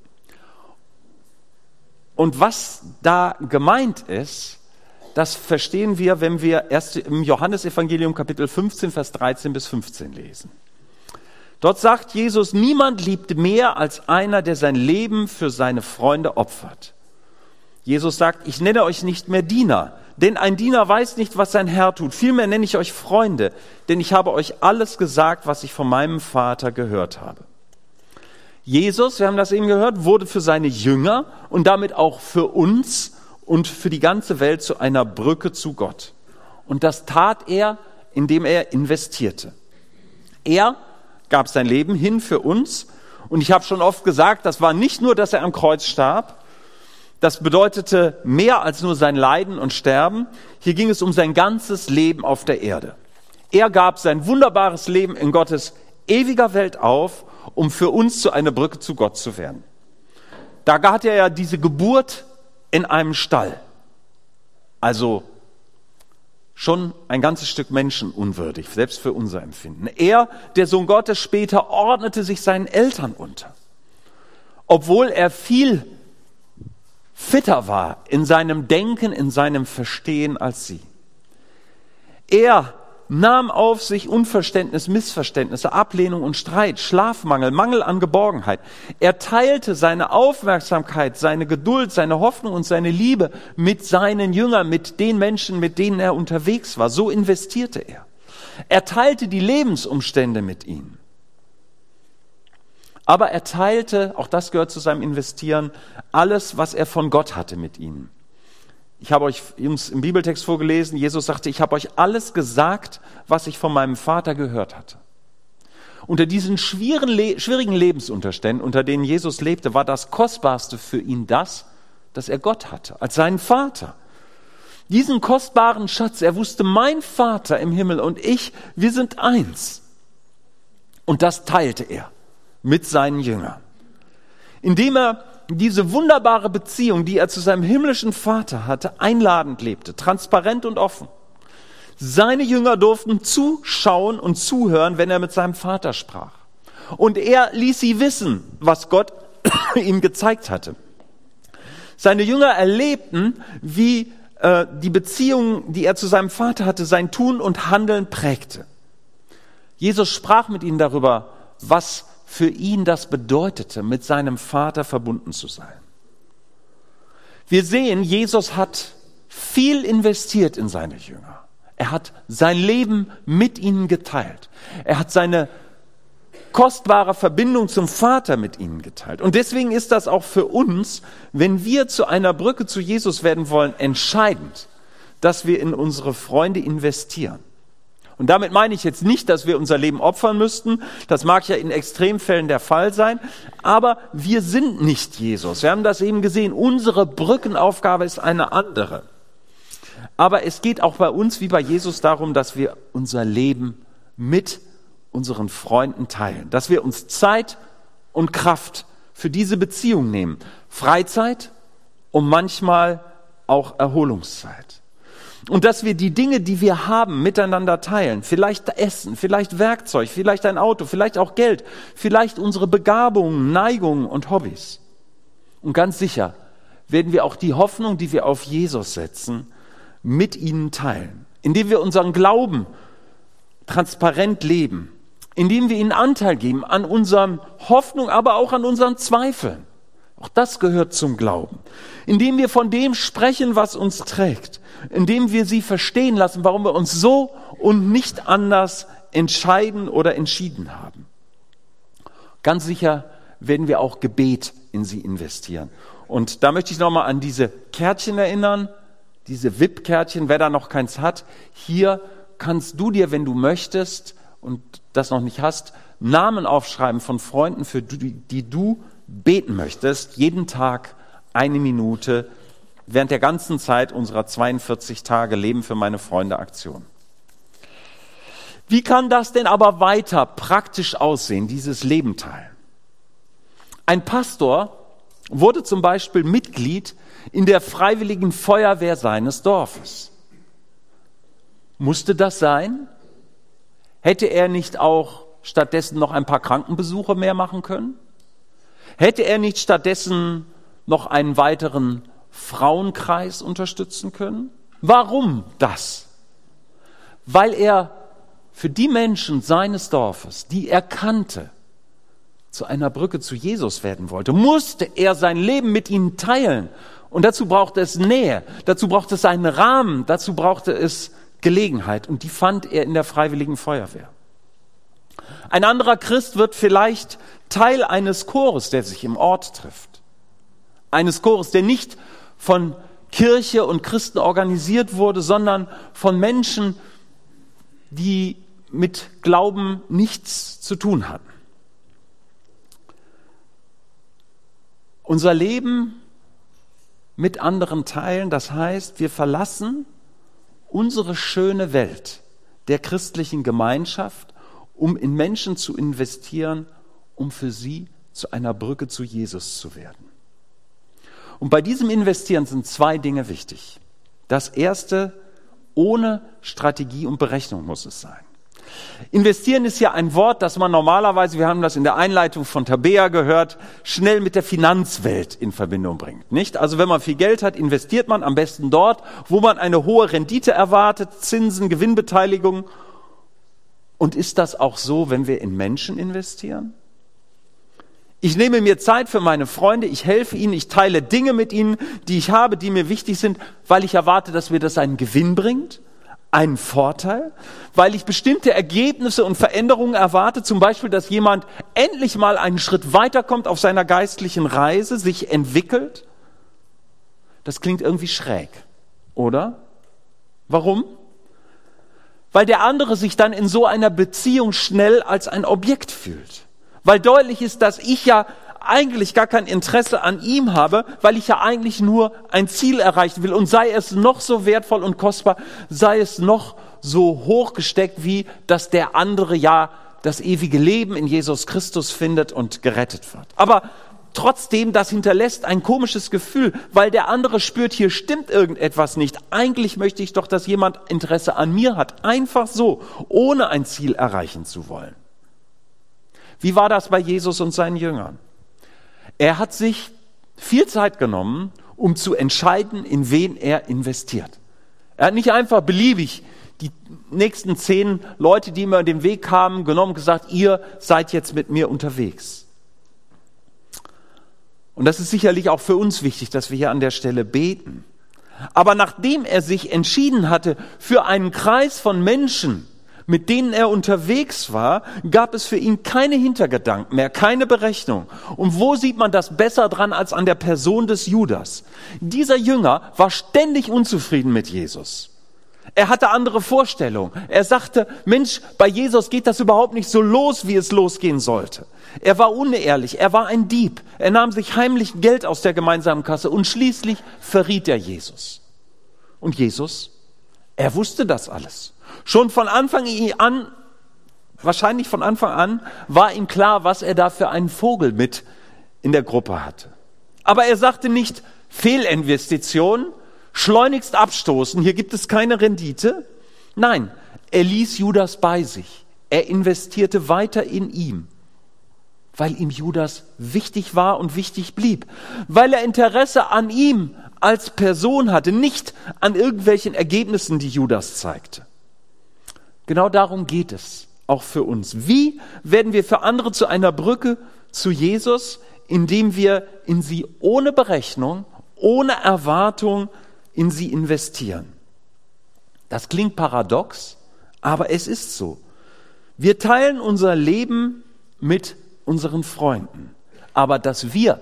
Und was da gemeint ist, das verstehen wir, wenn wir erst im Johannesevangelium Kapitel fünfzehn, Vers dreizehn bis fünfzehn lesen. Dort sagt Jesus, niemand liebt mehr als einer, der sein Leben für seine Freunde opfert. Jesus sagt, ich nenne euch nicht mehr Diener, denn ein Diener weiß nicht, was sein Herr tut. Vielmehr nenne ich euch Freunde, denn ich habe euch alles gesagt, was ich von meinem Vater gehört habe. Jesus, wir haben das eben gehört, wurde für seine Jünger und damit auch für uns und für die ganze Welt zu einer Brücke zu Gott. Und das tat er, indem er investierte. Er gab sein Leben hin für uns. Und ich habe schon oft gesagt, das war nicht nur, dass er am Kreuz starb. Das bedeutete mehr als nur sein Leiden und Sterben. Hier ging es um sein ganzes Leben auf der Erde. Er gab sein wunderbares Leben in Gottes ewiger Welt auf, um für uns zu einer Brücke zu Gott zu werden. Da hat er ja diese Geburt in einem Stall. Also schon ein ganzes Stück menschenunwürdig, selbst für unser Empfinden. Er, der Sohn Gottes, später ordnete sich seinen Eltern unter. Obwohl er viel fitter war in seinem Denken, in seinem Verstehen als sie. Er nahm auf sich Unverständnis, Missverständnisse, Ablehnung und Streit, Schlafmangel, Mangel an Geborgenheit. Er teilte seine Aufmerksamkeit, seine Geduld, seine Hoffnung und seine Liebe mit seinen Jüngern, mit den Menschen, mit denen er unterwegs war. So investierte er. Er teilte die Lebensumstände mit ihnen. Aber er teilte, auch das gehört zu seinem Investieren, alles, was er von Gott hatte mit ihnen. Ich habe euch uns im Bibeltext vorgelesen, Jesus sagte, ich habe euch alles gesagt, was ich von meinem Vater gehört hatte. Unter diesen schwierigen, schwierigen Lebensumständen, unter denen Jesus lebte, war das Kostbarste für ihn das, dass er Gott hatte, als seinen Vater. Diesen kostbaren Schatz, er wusste, mein Vater im Himmel und ich, wir sind eins. Und das teilte er mit seinen Jüngern. Indem er diese wunderbare Beziehung, die er zu seinem himmlischen Vater hatte, einladend lebte, transparent und offen. Seine Jünger durften zuschauen und zuhören, wenn er mit seinem Vater sprach. Und er ließ sie wissen, was Gott ihm gezeigt hatte. Seine Jünger erlebten, wie äh, die Beziehung, die er zu seinem Vater hatte, sein Tun und Handeln prägte. Jesus sprach mit ihnen darüber, was für ihn das bedeutete, mit seinem Vater verbunden zu sein. Wir sehen, Jesus hat viel investiert in seine Jünger. Er hat sein Leben mit ihnen geteilt. Er hat seine kostbare Verbindung zum Vater mit ihnen geteilt. Und deswegen ist das auch für uns, wenn wir zu einer Brücke zu Jesus werden wollen, entscheidend, dass wir in unsere Freunde investieren. Und damit meine ich jetzt nicht, dass wir unser Leben opfern müssten. Das mag ja in Extremfällen der Fall sein. Aber wir sind nicht Jesus. Wir haben das eben gesehen. Unsere Brückenaufgabe ist eine andere. Aber es geht auch bei uns wie bei Jesus darum, dass wir unser Leben mit unseren Freunden teilen. Dass wir uns Zeit und Kraft für diese Beziehung nehmen. Freizeit und manchmal auch Erholungszeit. Und dass wir die Dinge, die wir haben, miteinander teilen. Vielleicht Essen, vielleicht Werkzeug, vielleicht ein Auto, vielleicht auch Geld, vielleicht unsere Begabungen, Neigungen und Hobbys. Und ganz sicher werden wir auch die Hoffnung, die wir auf Jesus setzen, mit ihnen teilen. Indem wir unseren Glauben transparent leben. Indem wir ihnen Anteil geben an unseren Hoffnungen, aber auch an unseren Zweifeln. Auch das gehört zum Glauben. Indem wir von dem sprechen, was uns trägt. Indem wir sie verstehen lassen, warum wir uns so und nicht anders entscheiden oder entschieden haben. Ganz sicher werden wir auch Gebet in sie investieren. Und da möchte ich nochmal an diese Kärtchen erinnern, diese V I P-Kärtchen, wer da noch keins hat. Hier kannst du dir, wenn du möchtest und das noch nicht hast, Namen aufschreiben von Freunden, für die, die du beten möchtest, jeden Tag eine Minute, während der ganzen Zeit unserer zweiundvierzig Tage Leben für meine Freunde Aktion. Wie kann das denn aber weiter praktisch aussehen, dieses Leben teilen? Ein Pastor wurde zum Beispiel Mitglied in der Freiwilligen Feuerwehr seines Dorfes. Musste das sein? Hätte er nicht auch stattdessen noch ein paar Krankenbesuche mehr machen können? Hätte er nicht stattdessen noch einen weiteren Frauenkreis unterstützen können? Warum das? Weil er für die Menschen seines Dorfes, die er kannte, zu einer Brücke zu Jesus werden wollte, musste er sein Leben mit ihnen teilen. Und dazu brauchte es Nähe, dazu brauchte es einen Rahmen, dazu brauchte es Gelegenheit. Und die fand er in der Freiwilligen Feuerwehr. Ein anderer Christ wird vielleicht Teil eines Chores, der sich im Ort trifft. Eines Chores, der nicht von Kirche und Christen organisiert wurde, sondern von Menschen, die mit Glauben nichts zu tun hatten. Unser Leben mit anderen teilen, das heißt, wir verlassen unsere schöne Welt der christlichen Gemeinschaft, um in Menschen zu investieren, um für sie zu einer Brücke zu Jesus zu werden. Und bei diesem Investieren sind zwei Dinge wichtig. Das erste, ohne Strategie und Berechnung muss es sein. Investieren ist ja ein Wort, das man normalerweise, wir haben das in der Einleitung von Tabea gehört, schnell mit der Finanzwelt in Verbindung bringt, nicht? Also wenn man viel Geld hat, investiert man am besten dort, wo man eine hohe Rendite erwartet, Zinsen, Gewinnbeteiligung. Und ist das auch so, wenn wir in Menschen investieren? Ich nehme mir Zeit für meine Freunde, ich helfe ihnen, ich teile Dinge mit ihnen, die ich habe, die mir wichtig sind, weil ich erwarte, dass mir das einen Gewinn bringt, einen Vorteil, weil ich bestimmte Ergebnisse und Veränderungen erwarte, zum Beispiel, dass jemand endlich mal einen Schritt weiterkommt auf seiner geistlichen Reise, sich entwickelt. Das klingt irgendwie schräg. oder? Warum? Weil der andere sich dann in so einer Beziehung schnell als ein Objekt fühlt. Weil deutlich ist, dass ich ja eigentlich gar kein Interesse an ihm habe, weil ich ja eigentlich nur ein Ziel erreichen will. Und sei es noch so wertvoll und kostbar, sei es noch so hochgesteckt, wie dass der andere ja das ewige Leben in Jesus Christus findet und gerettet wird. Aber trotzdem, das hinterlässt ein komisches Gefühl, weil der andere spürt, hier stimmt irgendetwas nicht. Eigentlich möchte ich doch, dass jemand Interesse an mir hat. Einfach so, ohne ein Ziel erreichen zu wollen. Wie war das bei Jesus und seinen Jüngern? Er hat sich viel Zeit genommen, um zu entscheiden, in wen er investiert. Er hat nicht einfach beliebig die nächsten zehn Leute, die ihm über den Weg kamen, genommen und gesagt, ihr seid jetzt mit mir unterwegs. Und das ist sicherlich auch für uns wichtig, dass wir hier an der Stelle beten. Aber nachdem er sich entschieden hatte für einen Kreis von Menschen, mit denen er unterwegs war, gab es für ihn keine Hintergedanken mehr, keine Berechnung. Und wo sieht man das besser dran als an der Person des Judas? Dieser Jünger war ständig unzufrieden mit Jesus. Er hatte andere Vorstellungen. Er sagte, Mensch, bei Jesus geht das überhaupt nicht so los, wie es losgehen sollte. Er war unehrlich, er war ein Dieb. Er nahm sich heimlich Geld aus der gemeinsamen Kasse und schließlich verriet er Jesus. Und Jesus, er wusste das alles. Schon von Anfang an, wahrscheinlich von Anfang an, war ihm klar, was er da für einen Vogel mit in der Gruppe hatte. Aber er sagte nicht, Fehlinvestition, schleunigst abstoßen, hier gibt es keine Rendite. Nein, er ließ Judas bei sich. Er investierte weiter in ihm, weil ihm Judas wichtig war und wichtig blieb. Weil er Interesse an ihm als Person hatte, nicht an irgendwelchen Ergebnissen, die Judas zeigte. Genau darum geht es, auch für uns. Wie werden wir für andere zu einer Brücke zu Jesus, indem wir in sie ohne Berechnung, ohne Erwartung in sie investieren? Das klingt paradox, aber es ist so. Wir teilen unser Leben mit unseren Freunden, aber dass wir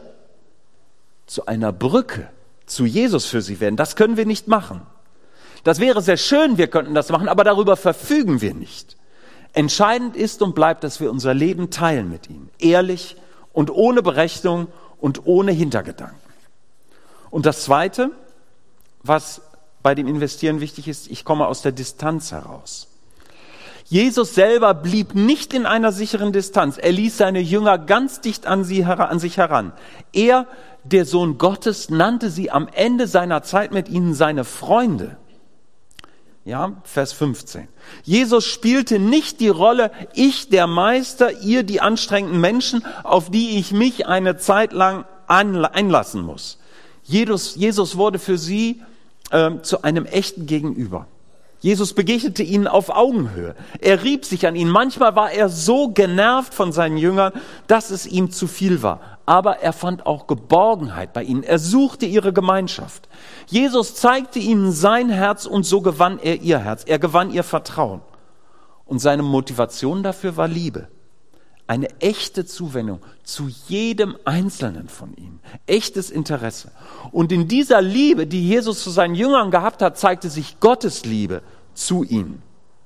zu einer Brücke zu Jesus für sie werden, das können wir nicht machen. Das wäre sehr schön, wir könnten das machen, aber darüber verfügen wir nicht. Entscheidend ist und bleibt, dass wir unser Leben teilen mit ihnen. Ehrlich und ohne Berechnung und ohne Hintergedanken. Und das Zweite, was bei dem Investieren wichtig ist, ich komme aus der Distanz heraus. Jesus selber blieb nicht in einer sicheren Distanz. Er ließ seine Jünger ganz dicht an, sie, an sich heran. Er, der Sohn Gottes, nannte sie am Ende seiner Zeit mit ihnen seine Freunde. Ja, Vers fünfzehn. Jesus spielte nicht die Rolle, ich der Meister, ihr die anstrengenden Menschen, auf die ich mich eine Zeit lang einlassen muss. Jesus, Jesus wurde für sie äh, zu einem echten Gegenüber. Jesus begegnete ihnen auf Augenhöhe. Er rieb sich an ihnen. Manchmal war er so genervt von seinen Jüngern, dass es ihm zu viel war. Aber er fand auch Geborgenheit bei ihnen. Er suchte ihre Gemeinschaft. Jesus zeigte ihnen sein Herz und so gewann er ihr Herz. Er gewann ihr Vertrauen. Und seine Motivation dafür war Liebe. Eine echte Zuwendung zu jedem Einzelnen von ihnen. Echtes Interesse. Und in dieser Liebe, die Jesus zu seinen Jüngern gehabt hat, zeigte sich Gottes Liebe zu ihnen.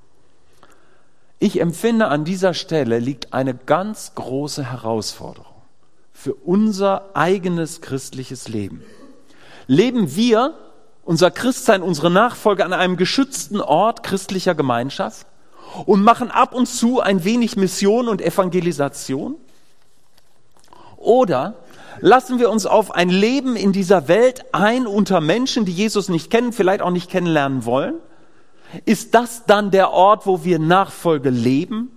Ich empfinde, an dieser Stelle liegt eine ganz große Herausforderung für unser eigenes christliches Leben. Leben wir, unser Christsein, unsere Nachfolge an einem geschützten Ort christlicher Gemeinschaft und machen ab und zu ein wenig Mission und Evangelisation? Oder lassen wir uns auf ein Leben in dieser Welt ein unter Menschen, die Jesus nicht kennen, vielleicht auch nicht kennenlernen wollen? Ist das dann der Ort, wo wir Nachfolge leben?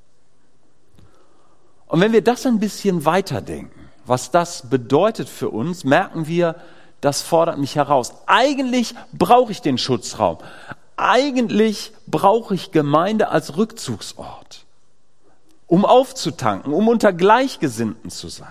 Und wenn wir das ein bisschen weiterdenken, was das bedeutet für uns, merken wir, das fordert mich heraus. Eigentlich brauche ich den Schutzraum. Eigentlich brauche ich Gemeinde als Rückzugsort, um aufzutanken, um unter Gleichgesinnten zu sein.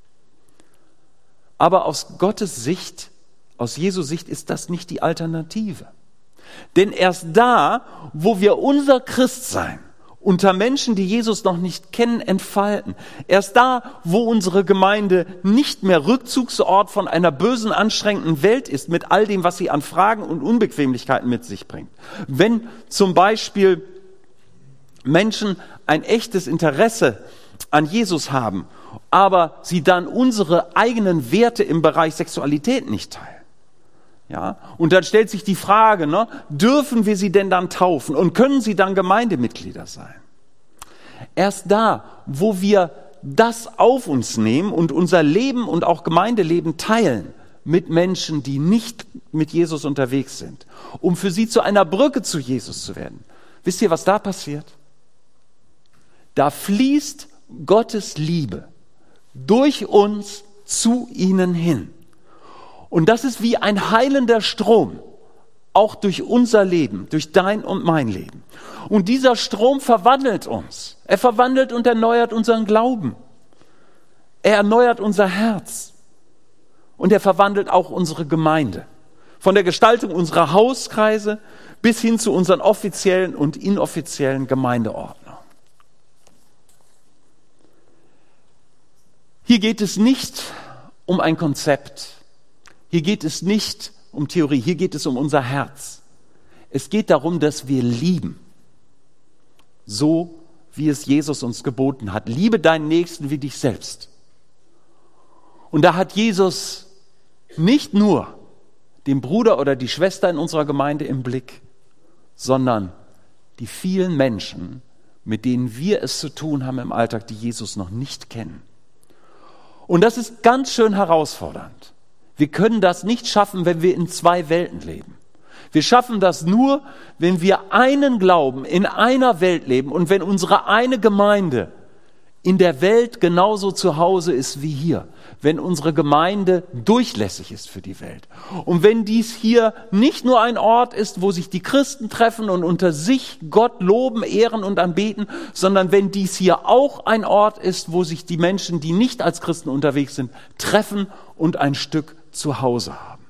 Aber aus Gottes Sicht, aus Jesu Sicht ist das nicht die Alternative. Denn erst da, wo wir unser Christsein, unter Menschen, die Jesus noch nicht kennen, entfalten. Erst da, wo unsere Gemeinde nicht mehr Rückzugsort von einer bösen, anstrengenden Welt ist, mit all dem, was sie an Fragen und Unbequemlichkeiten mit sich bringt. Wenn zum Beispiel Menschen ein echtes Interesse an Jesus haben, aber sie dann unsere eigenen Werte im Bereich Sexualität nicht teilen. Ja, und dann stellt sich die Frage, ne, dürfen wir sie denn dann taufen und können sie dann Gemeindemitglieder sein? Erst da, wo wir das auf uns nehmen und unser Leben und auch Gemeindeleben teilen mit Menschen, die nicht mit Jesus unterwegs sind, um für sie zu einer Brücke zu Jesus zu werden. Wisst ihr, was da passiert? Da fließt Gottes Liebe durch uns zu ihnen hin. Und das ist wie ein heilender Strom, auch durch unser Leben, durch dein und mein Leben. Und dieser Strom verwandelt uns. Er verwandelt und erneuert unseren Glauben. Er erneuert unser Herz. Und er verwandelt auch unsere Gemeinde. Von der Gestaltung unserer Hauskreise bis hin zu unseren offiziellen und inoffiziellen Gemeindeordnungen. Hier geht es nicht um ein Konzept. Hier geht es nicht um Theorie, hier geht es um unser Herz. Es geht darum, dass wir lieben, so wie es Jesus uns geboten hat. Liebe deinen Nächsten wie dich selbst. Und da hat Jesus nicht nur den Bruder oder die Schwester in unserer Gemeinde im Blick, sondern die vielen Menschen, mit denen wir es zu tun haben im Alltag, die Jesus noch nicht kennen. Und das ist ganz schön herausfordernd. Wir können das nicht schaffen, wenn wir in zwei Welten leben. Wir schaffen das nur, wenn wir einen Glauben in einer Welt leben und wenn unsere eine Gemeinde in der Welt genauso zu Hause ist wie hier. Wenn unsere Gemeinde durchlässig ist für die Welt. Und wenn dies hier nicht nur ein Ort ist, wo sich die Christen treffen und unter sich Gott loben, ehren und anbeten, sondern wenn dies hier auch ein Ort ist, wo sich die Menschen, die nicht als Christen unterwegs sind, treffen und ein Stück zu Hause haben.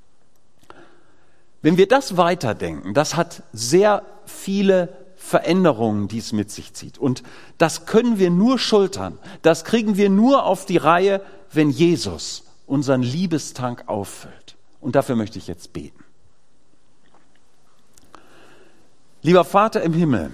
Wenn wir das weiterdenken, das hat sehr viele Veränderungen, die es mit sich zieht. Und das können wir nur schultern. Das kriegen wir nur auf die Reihe, wenn Jesus unseren Liebestank auffüllt. Und dafür möchte ich jetzt beten. Lieber Vater im Himmel,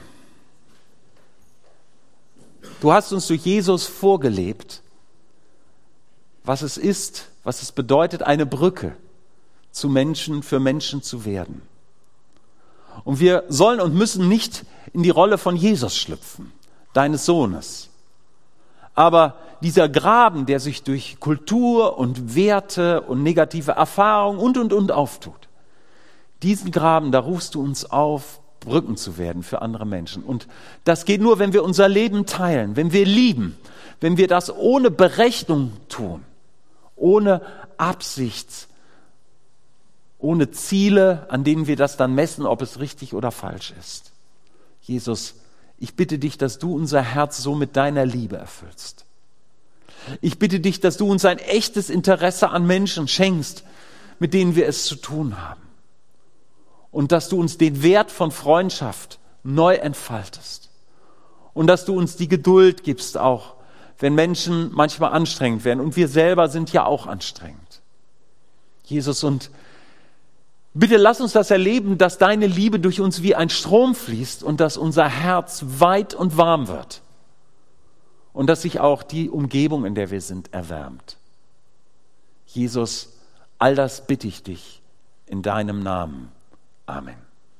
du hast uns durch Jesus vorgelebt, was es ist, was es bedeutet, eine Brücke zu Menschen, für Menschen zu werden. Und wir sollen und müssen nicht in die Rolle von Jesus schlüpfen, deines Sohnes. Aber dieser Graben, der sich durch Kultur und Werte und negative Erfahrungen und, und, und auftut, diesen Graben, da rufst du uns auf, Brücken zu werden für andere Menschen. Und das geht nur, wenn wir unser Leben teilen, wenn wir lieben, wenn wir das ohne Berechnung tun, ohne Absicht, ohne Ziele, an denen wir das dann messen, ob es richtig oder falsch ist. Jesus, ich bitte dich, dass du unser Herz so mit deiner Liebe erfüllst. Ich bitte dich, dass du uns ein echtes Interesse an Menschen schenkst, mit denen wir es zu tun haben. Und dass du uns den Wert von Freundschaft neu entfaltest. Und dass du uns die Geduld gibst auch, wenn Menschen manchmal anstrengend werden. Und wir selber sind ja auch anstrengend. Jesus, und bitte lass uns das erleben, dass deine Liebe durch uns wie ein Strom fließt und dass unser Herz weit und warm wird. Und dass sich auch die Umgebung, in der wir sind, erwärmt. Jesus, all das bitte ich dich in deinem Namen. Amen.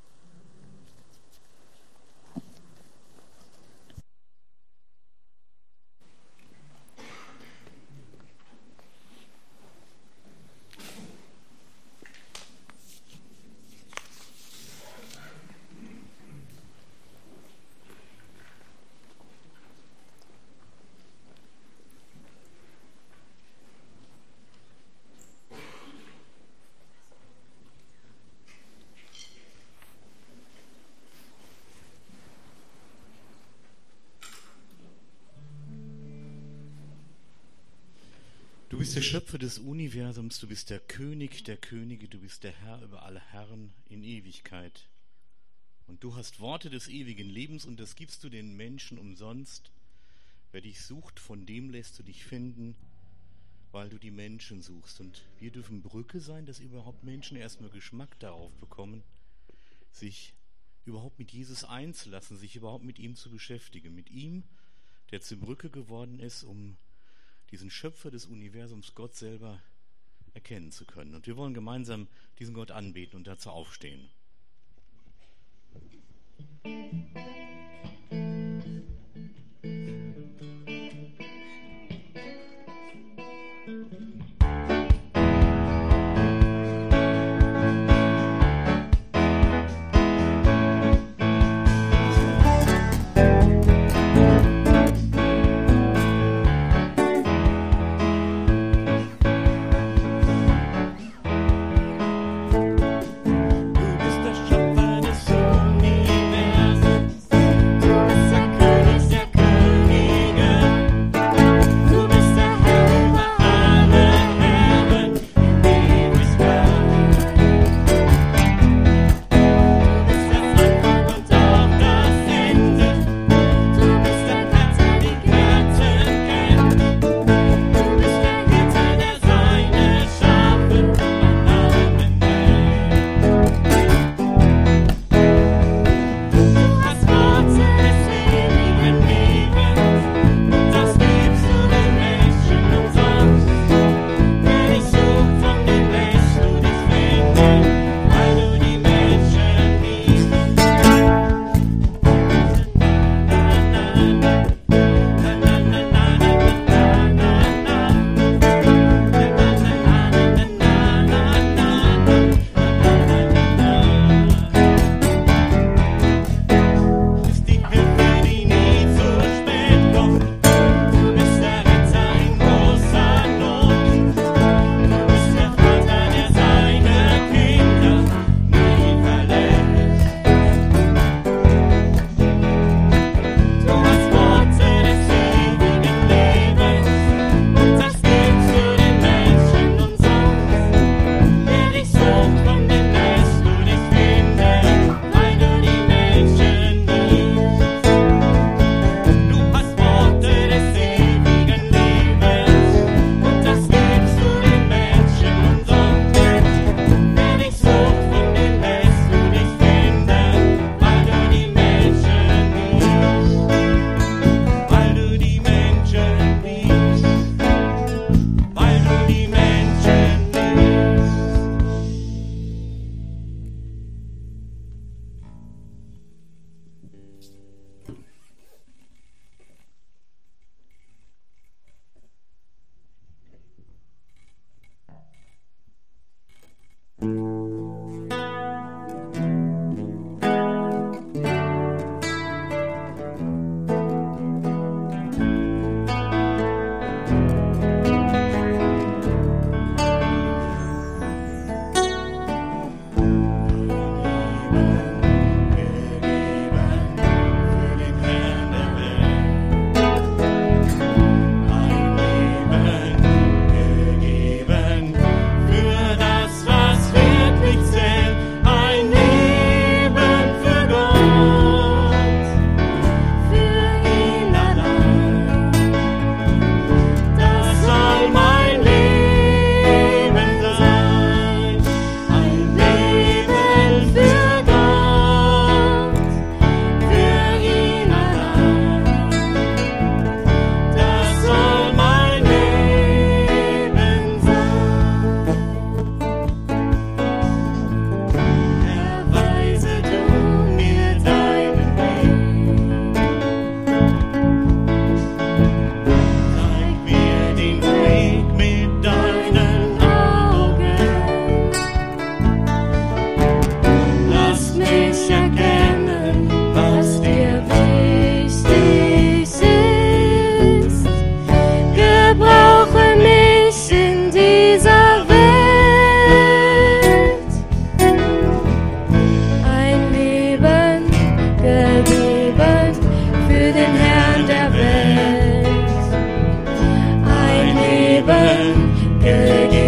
Du bist der Schöpfer des Universums, du bist der König der Könige, du bist der Herr über alle Herren in Ewigkeit. Und du hast Worte des ewigen Lebens und das gibst du den Menschen umsonst. Wer dich sucht, von dem lässt du dich finden, weil du die Menschen suchst. Und wir dürfen Brücke sein, dass überhaupt Menschen erstmal Geschmack darauf bekommen, sich überhaupt mit Jesus einzulassen, sich überhaupt mit ihm zu beschäftigen. Mit ihm, der zur Brücke geworden ist, um diesen Schöpfer des Universums, Gott selber, erkennen zu können. Und wir wollen gemeinsam diesen Gott anbeten und dazu aufstehen.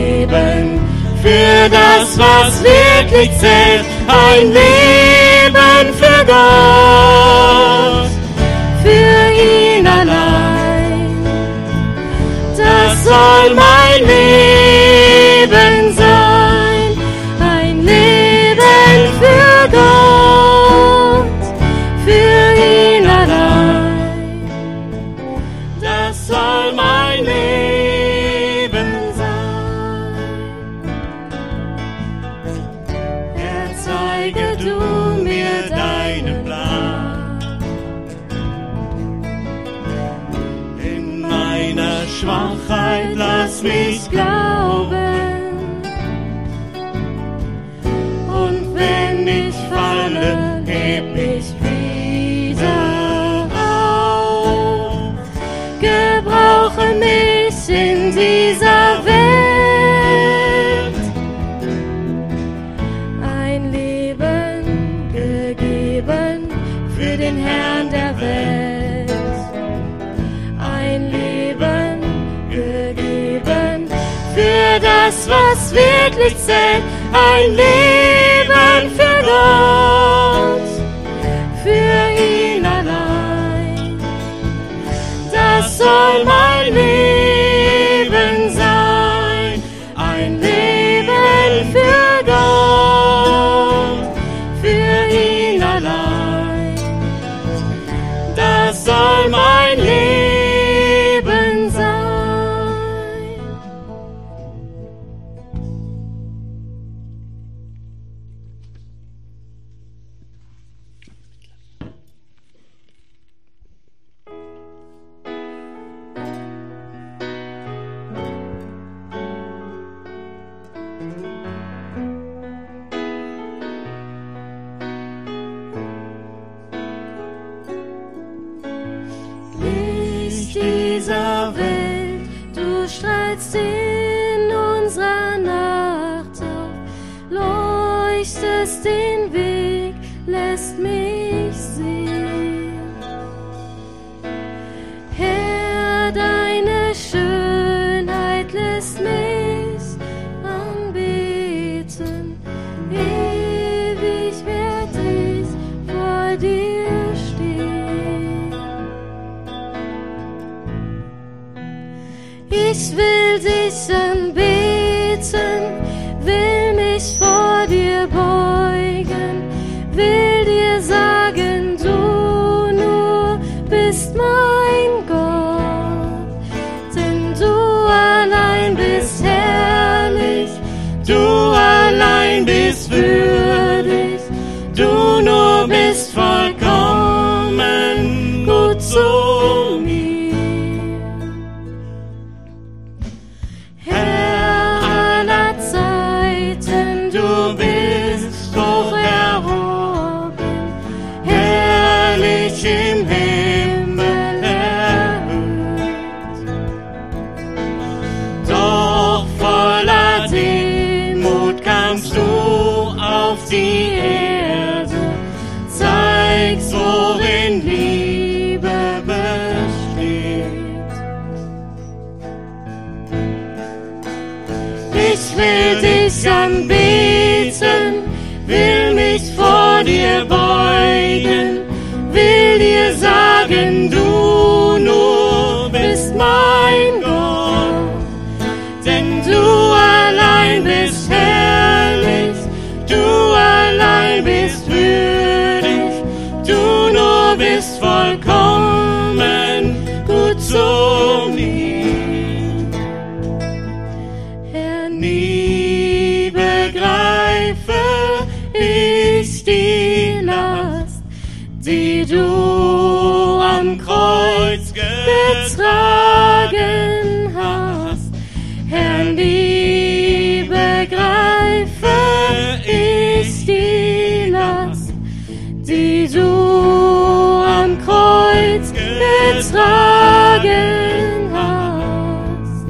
für das, was wirklich zählt, ein Leben Leben für Gott, für ihn allein. Das soll mein Leben sein, ein Leben für Gott, für ihn allein. Das soll mein Leben sein. Herr, zeige du mir deinen Plan. In meiner Schwachheit lass mich glauben. Und wenn ich falle, heb mich wieder auf. Gebrauche mich in dieser Welt. Ein Leben gegeben für den Herrn der Welt. Ein Leben gegeben für das, was wirklich zählt. Ein Leben für Gott, für ihn allein. Das soll mein Leben sein, ein Leben für Gott, für ihn allein. Das soll mein Leben sein. Licht dieser Welt, du strahlst in unserer Nacht auf, leuchtest den Weg, lässt mich sehen. Herr, deine Schönheit lässt mich anbeten, ewig werd ich vor dir stehen. Ich will dich anbeten, will mich vor dir beugen, will dir sagen, du nur bist mein Gott. Denn du allein bist herrlich, du allein bist würdig, du nur bist vollkommen gut zu mir. Herr aller Zeiten, du bist hoch erhoben, herrlich im Himmel erhöht. Doch voller Demut kamst du auf die Erde, zeigst, worin Liebe besteht. Ich will dich anbeten, will mich vor dir beugen, will dir sagen, du nur bist mein Gott. Denn du allein bist herrlich, du allein bist würdig, du nur bist vollkommen gut zu mir. Herr, nie begreife ich die Last, die du am Kreuz getragen hast. Herr, nie begreife ich die Last, die du am Kreuz getragen hast.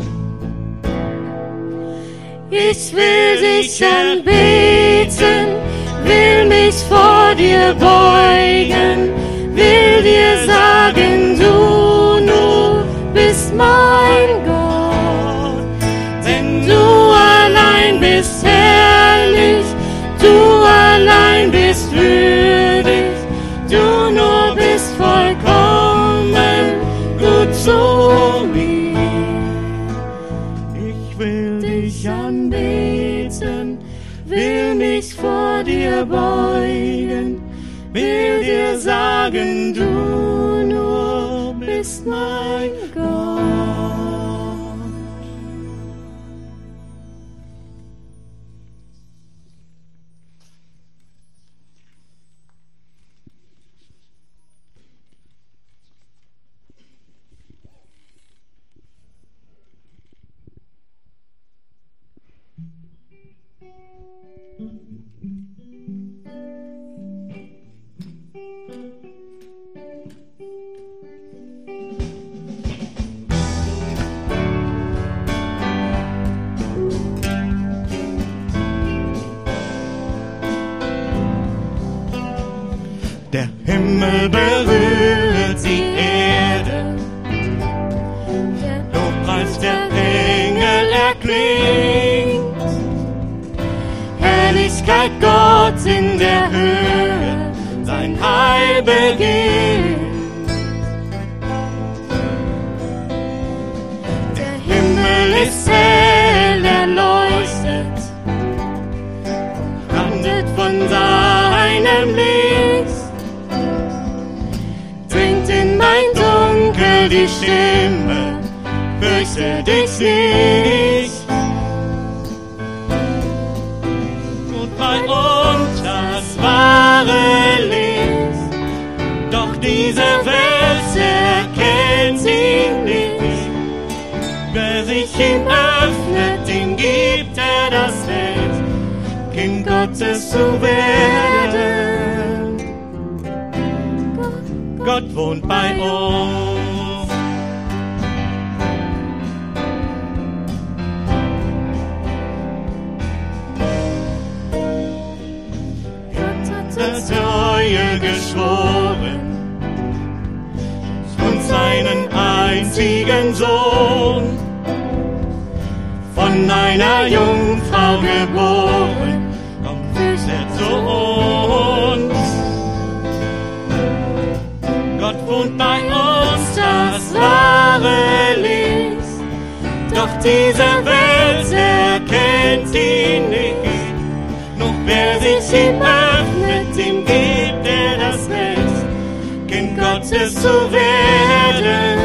Ich will dich anbeten, will mich vor dir beugen, will dir sagen, du nur bist mein Gott. Denn du allein bist herrlich, du allein bist würdig, ist mein Gott. Der Himmel berührt die Erde, Der Lobpreis der Engel erklingt. Herrlichkeit Gott in der Höhe, Sein Heil beginnt. der Himmel ist hell erleuchtet, Randet von seinem Licht, dringt in mein Dunkel die Stimme, fürchte dich nicht. Und bei uns das wahre Licht, doch diese Welt erkennt ihn nicht. Wer sich ihm öffnet, dem gibt er das Recht, Kind Gottes zu werden. Gott wohnt bei uns. Gott hat Das uns Treue geschworen und seinen einzigen Sohn von einer Jungfrau geboren, kommt er zu uns. Gott wohnt bei uns, das wahre Licht, doch diese Welt erkennt ihn nicht. Noch wer sich ihm öffnet, dem gibt er das Recht, Kind Gottes zu werden.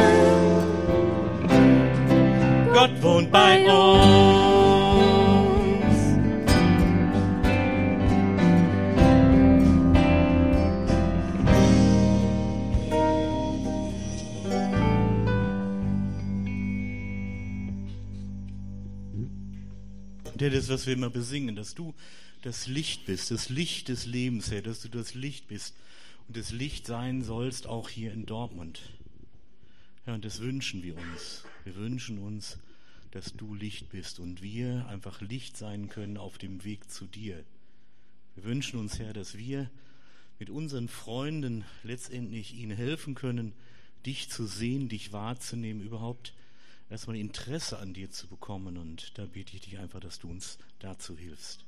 Gott wohnt bei uns. Der das, was wir immer besingen, dass du das Licht bist, das Licht des Lebens, Herr, dass du das Licht bist und das Licht sein sollst auch hier in Dortmund. Ja, und das wünschen wir uns. Wir wünschen uns, dass du Licht bist und wir einfach Licht sein können auf dem Weg zu dir. Wir wünschen uns, Herr, dass wir mit unseren Freunden letztendlich ihnen helfen können, dich zu sehen, dich wahrzunehmen, überhaupt erstmal Interesse an dir zu bekommen. Und da bitte ich dich einfach, dass du uns dazu hilfst.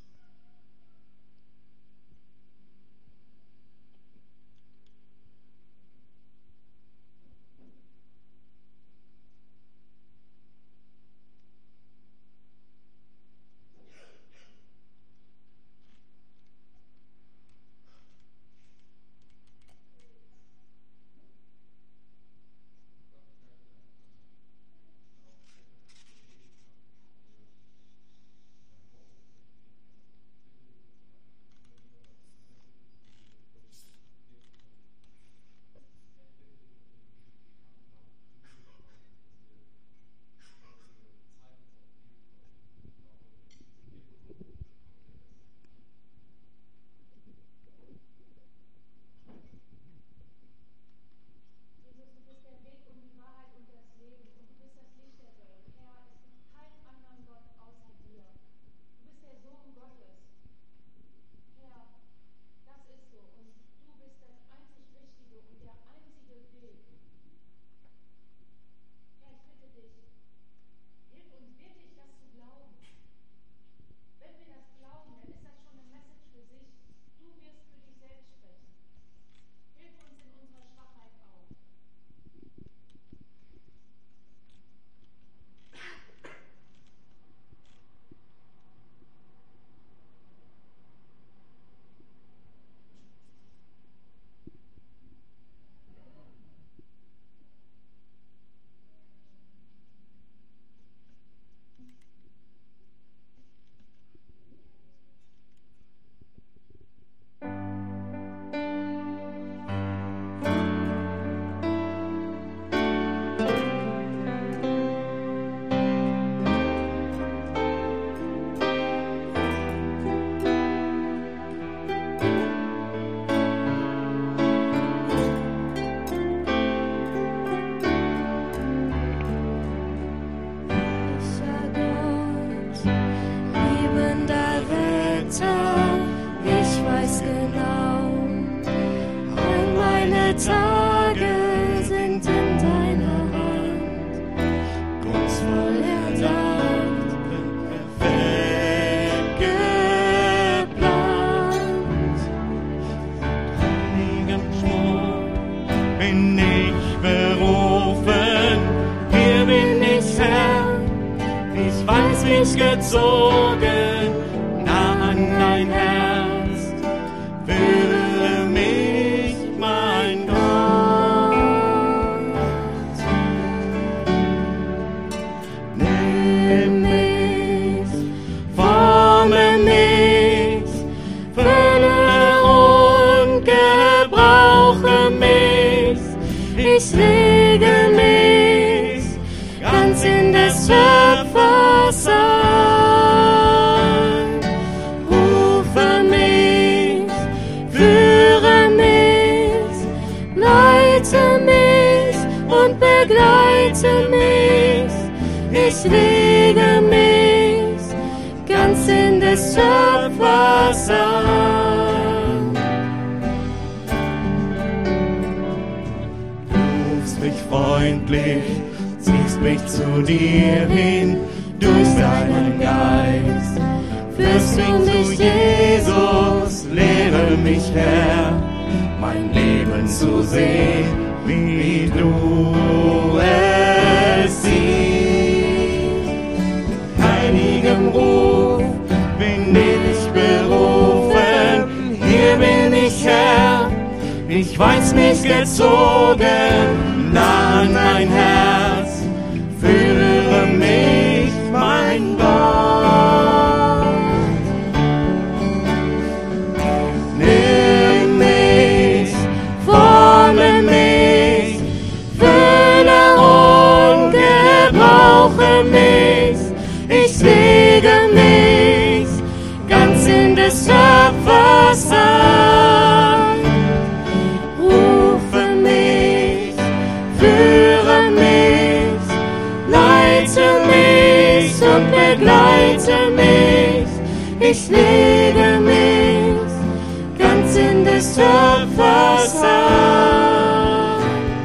mich gezogen, nah an dein Herz. Führe mich, mein Gott. Nimm mich, forme mich, fülle und gebrauche mich. Ich lege mich ganz in des Schöpfers Hand. Rufe mich, führe mich, leite mich und begleite mich. Ich lege mich ganz in des Schöpfers Hand. Du rufst mich freundlich, ziehst mich zu dir hin, durch deinen Geist. Führst mich zu Jesus, lehre mich, Herr, mein Leben zu sehen, wie du es siehst. Heiligem Ruf bin ich berufen, hier bin ich, Herr, ich weiß mich gezogen, nah an mein Herz, führe mich, mein Gott. Nimm mich, forme mich, fülle und gebrauche mich. Ich lege mich ganz in des Schöpfers Hand. Rufe mich, führe mich, leite mich und begleite mich. Ich lege mich ganz in des Schöpfers Hand.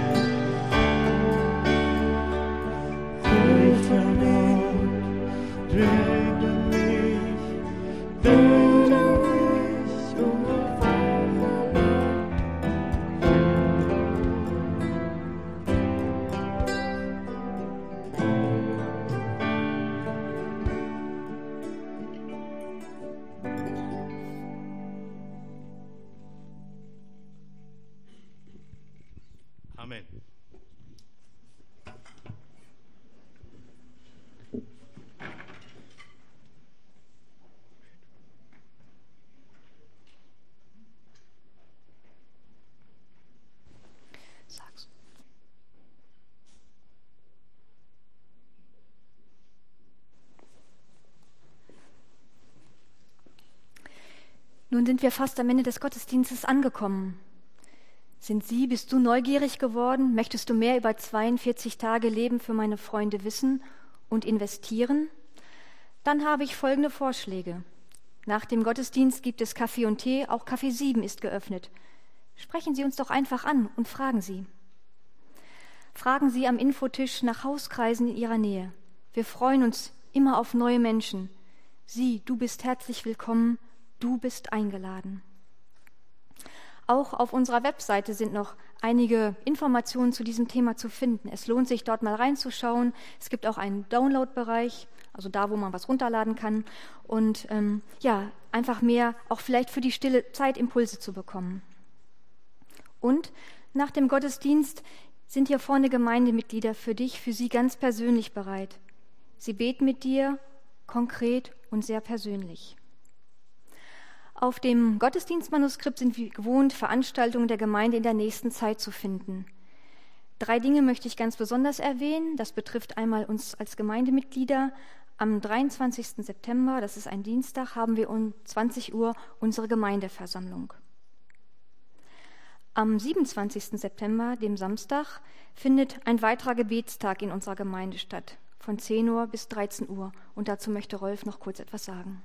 Rufe mich, führe mich, fülle mich und gebrauche mich. Amen. Sag's. Nun sind wir fast am Ende des Gottesdienstes angekommen. Sind Sie, bist du neugierig geworden? Möchtest du mehr über zweiundvierzig Tage Leben für meine Freunde wissen und investieren? Dann habe ich folgende Vorschläge. Nach dem Gottesdienst gibt es Kaffee und Tee, auch Café sieben ist geöffnet. Sprechen Sie uns doch einfach an und fragen Sie. Fragen Sie am Infotisch nach Hauskreisen in Ihrer Nähe. Wir freuen uns immer auf neue Menschen. Sie, du bist herzlich willkommen, du bist eingeladen. Auch auf unserer Webseite sind noch einige Informationen zu diesem Thema zu finden. Es lohnt sich, dort mal reinzuschauen. Es gibt auch einen Download-Bereich, also da, wo man was runterladen kann. Und ähm, ja, einfach mehr, auch vielleicht für die stille Zeit Impulse zu bekommen. Und nach dem Gottesdienst sind hier vorne Gemeindemitglieder für dich, für sie ganz persönlich bereit. Sie beten mit dir, konkret und sehr persönlich. Auf dem Gottesdienstmanuskript sind wie gewohnt Veranstaltungen der Gemeinde in der nächsten Zeit zu finden. Drei Dinge möchte ich ganz besonders erwähnen. Das betrifft einmal uns als Gemeindemitglieder. Am dreiundzwanzigsten September, das ist ein Dienstag, haben wir um zwanzig Uhr unsere Gemeindeversammlung. Am siebenundzwanzigsten September, dem Samstag, findet ein weiterer Gebetstag in unserer Gemeinde statt, von zehn Uhr bis dreizehn Uhr. Und dazu möchte Rolf noch kurz etwas sagen.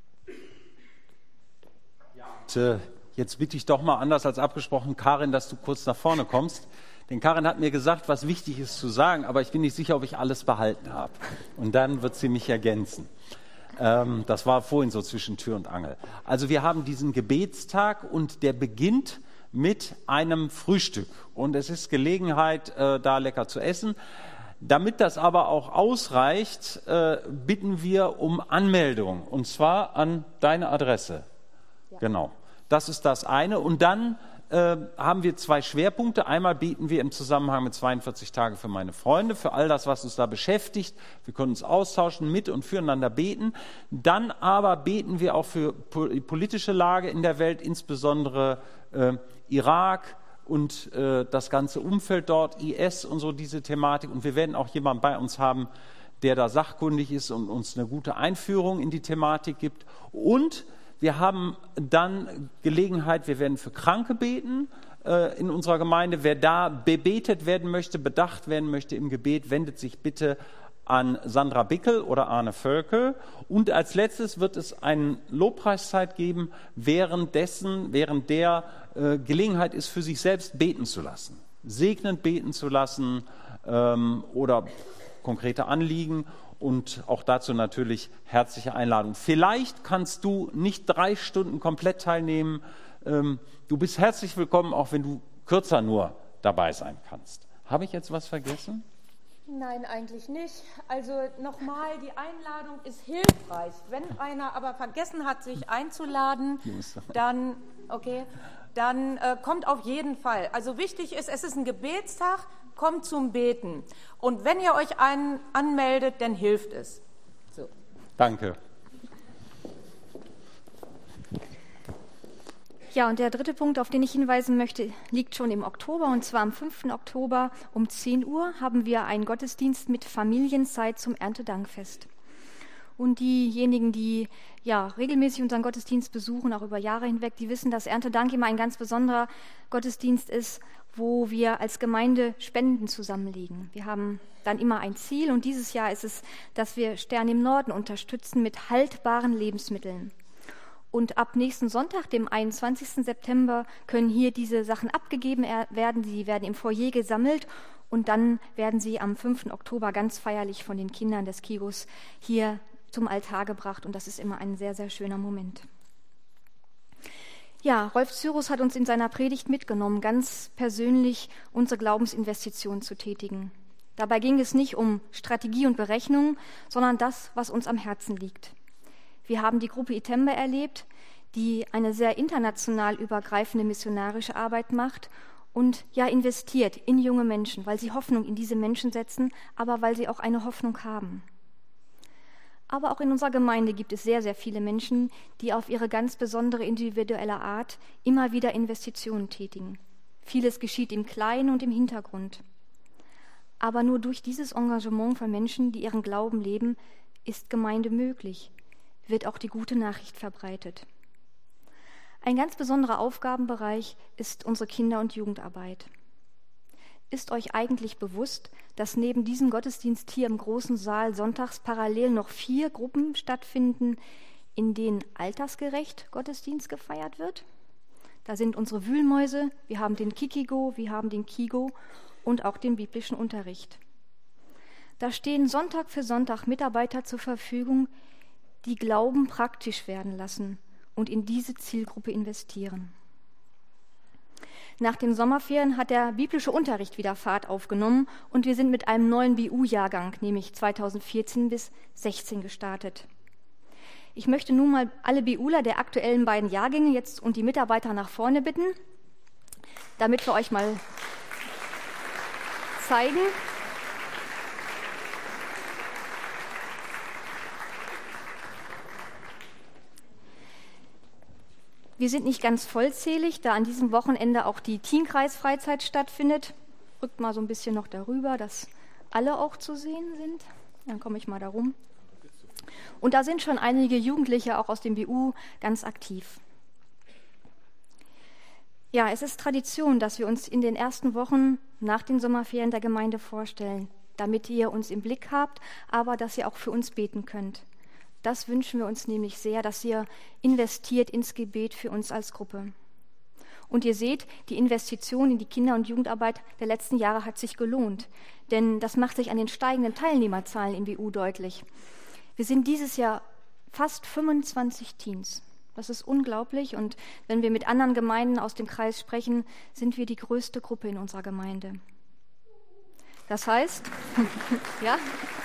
Jetzt bitte ich doch mal anders als abgesprochen, Karin, dass du kurz nach vorne kommst. Denn Karin hat mir gesagt, was wichtig ist zu sagen, aber ich bin nicht sicher, ob ich alles behalten habe. Und dann wird sie mich ergänzen. Ähm, das war vorhin so zwischen Tür und Angel. Also wir haben diesen Gebetstag und der beginnt mit einem Frühstück. Und es ist Gelegenheit, äh, da lecker zu essen. Damit das aber auch ausreicht, äh, bitten wir um Anmeldung, und zwar an deine Adresse. Ja. Genau, das ist das eine. Und dann äh, haben wir zwei Schwerpunkte. Einmal beten wir im Zusammenhang mit zweiundvierzig Tage für meine Freunde, für all das, was uns da beschäftigt. Wir können uns austauschen, mit und füreinander beten. Dann aber beten wir auch für die politische Lage in der Welt, insbesondere äh, Irak, und äh, das ganze Umfeld dort, I S und so, diese Thematik. Und wir werden auch jemanden bei uns haben, der da sachkundig ist und uns eine gute Einführung in die Thematik gibt. Und wir haben dann Gelegenheit, wir werden für Kranke beten äh, in unserer Gemeinde. Wer da bebetet werden möchte, bedacht werden möchte im Gebet, wendet sich bitte an Sandra Bickel oder Arne Völkel. Und als letztes wird es eine Lobpreiszeit geben, währenddessen, während der äh, Gelegenheit ist, für sich selbst beten zu lassen, segnend beten zu lassen ähm, oder konkrete Anliegen. Und auch dazu natürlich herzliche Einladung. Vielleicht kannst du nicht drei Stunden komplett teilnehmen. Ähm, du bist herzlich willkommen, auch wenn du kürzer nur dabei sein kannst. Habe ich jetzt was vergessen? Nein, eigentlich nicht. Also nochmal, die Einladung ist hilfreich. Wenn einer aber vergessen hat, sich einzuladen, dann, okay, dann äh, kommt auf jeden Fall. Also wichtig ist, es ist ein Gebetstag, kommt zum Beten. Und wenn ihr euch einen anmeldet, dann hilft es. So. Danke. Ja, und der dritte Punkt, auf den ich hinweisen möchte, liegt schon im Oktober, und zwar am fünften Oktober um zehn Uhr haben wir einen Gottesdienst mit Familienzeit zum Erntedankfest. Und diejenigen, die ja regelmäßig unseren Gottesdienst besuchen, auch über Jahre hinweg, die wissen, dass Erntedank immer ein ganz besonderer Gottesdienst ist, wo wir als Gemeinde Spenden zusammenlegen. Wir haben dann immer ein Ziel, und dieses Jahr ist es, dass wir Stern im Norden unterstützen mit haltbaren Lebensmitteln. Und ab nächsten Sonntag, dem einundzwanzigsten September, können hier diese Sachen abgegeben werden. Sie werden im Foyer gesammelt, und dann werden sie am fünften Oktober ganz feierlich von den Kindern des Kigos hier zum Altar gebracht. Und das ist immer ein sehr, sehr schöner Moment. Ja, Rolf Cyrus hat uns in seiner Predigt mitgenommen, ganz persönlich unsere Glaubensinvestition zu tätigen. Dabei ging es nicht um Strategie und Berechnung, sondern das, was uns am Herzen liegt. Wir haben die Gruppe Itembe erlebt, die eine sehr international übergreifende missionarische Arbeit macht und ja investiert in junge Menschen, weil sie Hoffnung in diese Menschen setzen, aber weil sie auch eine Hoffnung haben. Aber auch in unserer Gemeinde gibt es sehr, sehr viele Menschen, die auf ihre ganz besondere individuelle Art immer wieder Investitionen tätigen. Vieles geschieht im Kleinen und im Hintergrund. Aber nur durch dieses Engagement von Menschen, die ihren Glauben leben, ist Gemeinde möglich, wird auch die gute Nachricht verbreitet. Ein ganz besonderer Aufgabenbereich ist unsere Kinder- und Jugendarbeit. Ist euch eigentlich bewusst, dass neben diesem Gottesdienst hier im großen Saal sonntags parallel noch vier Gruppen stattfinden, in denen altersgerecht Gottesdienst gefeiert wird? Da sind unsere Wühlmäuse, wir haben den Kikigo, wir haben den Kigo und auch den biblischen Unterricht. Da stehen Sonntag für Sonntag Mitarbeiter zur Verfügung, die Glauben praktisch werden lassen und in diese Zielgruppe investieren. Nach den Sommerferien hat der biblische Unterricht wieder Fahrt aufgenommen, und wir sind mit einem neuen B U-Jahrgang, nämlich zweitausendvierzehn bis sechzehn, gestartet. Ich möchte nun mal alle BUler der aktuellen beiden Jahrgänge jetzt und die Mitarbeiter nach vorne bitten, damit wir euch mal zeigen. Wir sind nicht ganz vollzählig, da an diesem Wochenende auch die Teenkreis-Freizeit stattfindet. Rückt mal so ein bisschen noch darüber, dass alle auch zu sehen sind. Dann komme ich mal da rum. Und da sind schon einige Jugendliche auch aus dem B U ganz aktiv. Ja, es ist Tradition, dass wir uns in den ersten Wochen nach den Sommerferien der Gemeinde vorstellen, damit ihr uns im Blick habt, aber dass ihr auch für uns beten könnt. Das wünschen wir uns nämlich sehr, dass ihr investiert ins Gebet für uns als Gruppe. Und ihr seht, die Investition in die Kinder- und Jugendarbeit der letzten Jahre hat sich gelohnt, denn das macht sich an den steigenden Teilnehmerzahlen im B U deutlich. Wir sind dieses Jahr fast fünfundzwanzig Teens. Das ist unglaublich, und wenn wir mit anderen Gemeinden aus dem Kreis sprechen, sind wir die größte Gruppe in unserer Gemeinde. Das heißt, ja,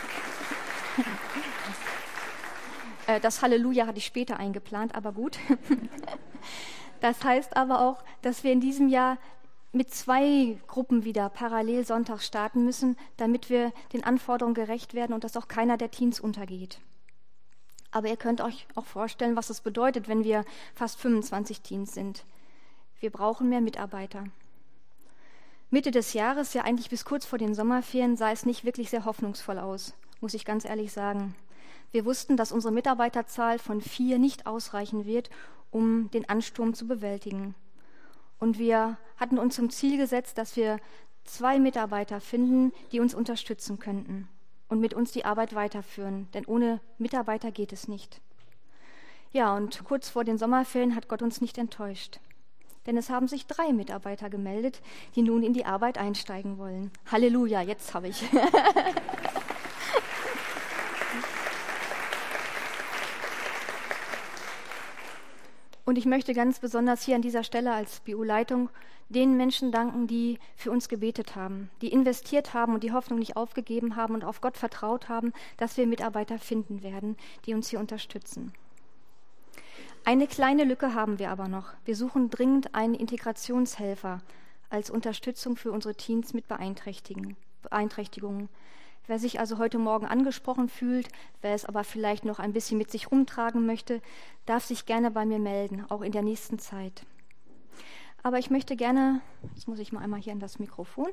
das Halleluja hatte ich später eingeplant, aber gut. Das heißt aber auch, dass wir in diesem Jahr mit zwei Gruppen wieder parallel sonntags starten müssen, damit wir den Anforderungen gerecht werden und dass auch keiner der Teens untergeht. Aber ihr könnt euch auch vorstellen, was es bedeutet, wenn wir fast fünfundzwanzig Teens sind. Wir brauchen mehr Mitarbeiter. Mitte des Jahres, ja eigentlich bis kurz vor den Sommerferien, sah es nicht wirklich sehr hoffnungsvoll aus, muss ich ganz ehrlich sagen. Wir wussten, dass unsere Mitarbeiterzahl von vier nicht ausreichen wird, um den Ansturm zu bewältigen. Und wir hatten uns zum Ziel gesetzt, dass wir zwei Mitarbeiter finden, die uns unterstützen könnten und mit uns die Arbeit weiterführen, denn ohne Mitarbeiter geht es nicht. Ja, und kurz vor den Sommerferien hat Gott uns nicht enttäuscht, denn es haben sich drei Mitarbeiter gemeldet, die nun in die Arbeit einsteigen wollen. Halleluja, jetzt habe ich. Und ich möchte ganz besonders hier an dieser Stelle als B U-Leitung den Menschen danken, die für uns gebetet haben, die investiert haben und die Hoffnung nicht aufgegeben haben und auf Gott vertraut haben, dass wir Mitarbeiter finden werden, die uns hier unterstützen. Eine kleine Lücke haben wir aber noch. Wir suchen dringend einen Integrationshelfer als Unterstützung für unsere Teens mit Beeinträchtigungen. Wer sich also heute Morgen angesprochen fühlt, wer es aber vielleicht noch ein bisschen mit sich rumtragen möchte, darf sich gerne bei mir melden, auch in der nächsten Zeit. Aber ich möchte gerne, jetzt muss ich mal einmal hier an das Mikrofon,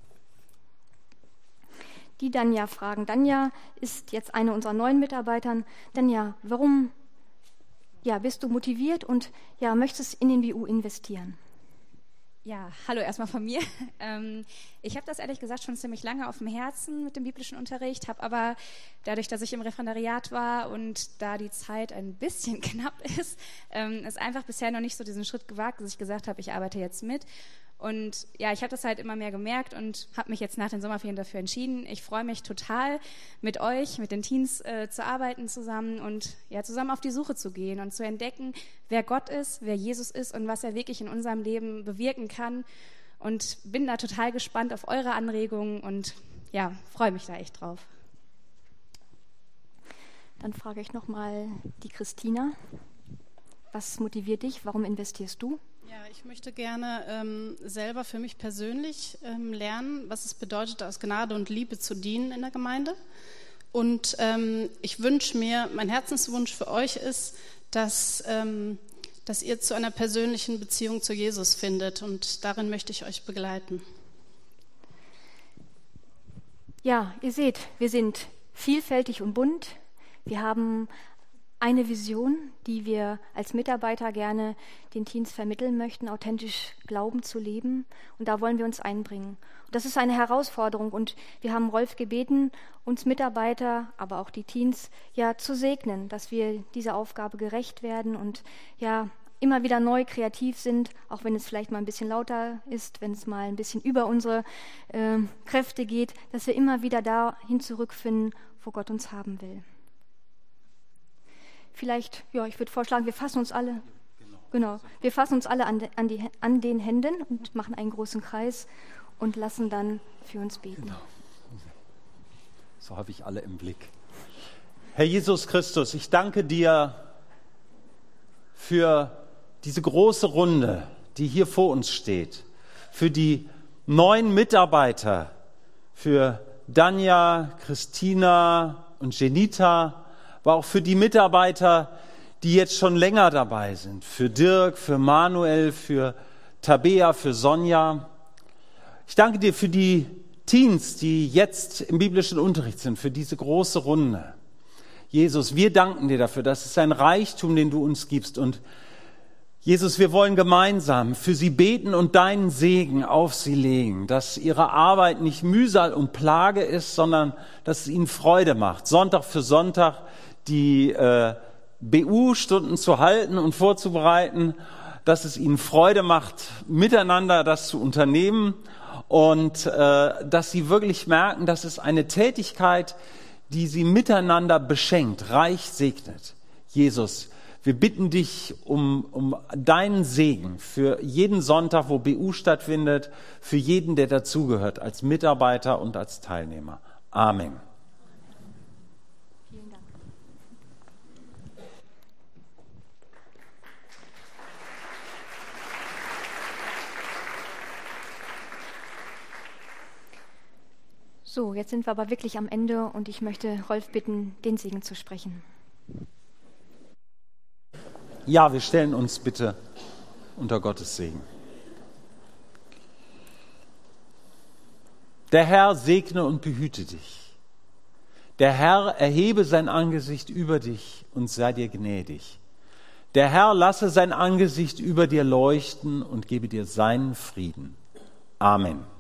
die Danja fragen. Danja ist jetzt eine unserer neuen Mitarbeitern. Danja, warum ja, bist du motiviert und ja, möchtest in den B U investieren? Ja, hallo erstmal von mir. Ähm, ich habe das ehrlich gesagt schon ziemlich lange auf dem Herzen mit dem biblischen Unterricht, habe aber dadurch, dass ich im Referendariat war und da die Zeit ein bisschen knapp ist, ähm, es einfach bisher noch nicht so diesen Schritt gewagt, dass ich gesagt habe, ich arbeite jetzt mit. Und ja, ich habe das halt immer mehr gemerkt und habe mich jetzt nach den Sommerferien dafür entschieden. Ich freue mich total, mit euch, mit den Teens äh, zu arbeiten zusammen und ja, zusammen auf die Suche zu gehen und zu entdecken, wer Gott ist, wer Jesus ist und was er wirklich in unserem Leben bewirken kann. Und bin da total gespannt auf eure Anregungen und ja, freue mich da echt drauf. Dann frage ich nochmal die Christina. Was motiviert dich? Warum investierst du? Ja, ich möchte gerne ähm, selber für mich persönlich ähm, lernen, was es bedeutet, aus Gnade und Liebe zu dienen in der Gemeinde. Und ähm, ich wünsche mir, mein Herzenswunsch für euch ist, dass, ähm, dass ihr zu einer persönlichen Beziehung zu Jesus findet. Und darin möchte ich euch begleiten. Ja, ihr seht, wir sind vielfältig und bunt. Wir haben eine Vision, die wir als Mitarbeiter gerne den Teens vermitteln möchten, authentisch Glauben zu leben. Und da wollen wir uns einbringen. Und das ist eine Herausforderung. Und wir haben Rolf gebeten, uns Mitarbeiter, aber auch die Teens, ja zu segnen, dass wir dieser Aufgabe gerecht werden und ja immer wieder neu kreativ sind, auch wenn es vielleicht mal ein bisschen lauter ist, wenn es mal ein bisschen über unsere äh, Kräfte geht, dass wir immer wieder dahin zurückfinden, wo Gott uns haben will. Vielleicht, ja, ich würde vorschlagen, wir fassen uns alle, genau, wir fassen uns alle an, de, an, die, an den Händen und machen einen großen Kreis und lassen dann für uns beten. Genau. So habe ich alle im Blick. Herr Jesus Christus, ich danke dir für diese große Runde, die hier vor uns steht, für die neuen Mitarbeiter, für Danja, Christina und Genita, aber auch für die Mitarbeiter, die jetzt schon länger dabei sind, für Dirk, für Manuel, für Tabea, für Sonja. Ich danke dir für die Teens, die jetzt im biblischen Unterricht sind, für diese große Runde. Jesus, wir danken dir dafür, das ist ein Reichtum, den du uns gibst. Und Jesus, wir wollen gemeinsam für sie beten und deinen Segen auf sie legen, dass ihre Arbeit nicht Mühsal und Plage ist, sondern dass es ihnen Freude macht, Sonntag für Sonntag die äh, B U-Stunden zu halten und vorzubereiten, dass es ihnen Freude macht, miteinander das zu unternehmen und äh, dass sie wirklich merken, dass es eine Tätigkeit, die sie miteinander beschenkt, reich segnet. Jesus, Wir bitten dich um, um deinen Segen für jeden Sonntag, wo B U stattfindet, für jeden, der dazugehört, als Mitarbeiter und als Teilnehmer. Amen. Vielen Dank. So, jetzt sind wir aber wirklich am Ende und ich möchte Rolf bitten, den Segen zu sprechen. Ja, wir stellen uns bitte unter Gottes Segen. Der Herr segne und behüte dich. Der Herr erhebe sein Angesicht über dich und sei dir gnädig. Der Herr lasse sein Angesicht über dir leuchten und gebe dir seinen Frieden. Amen.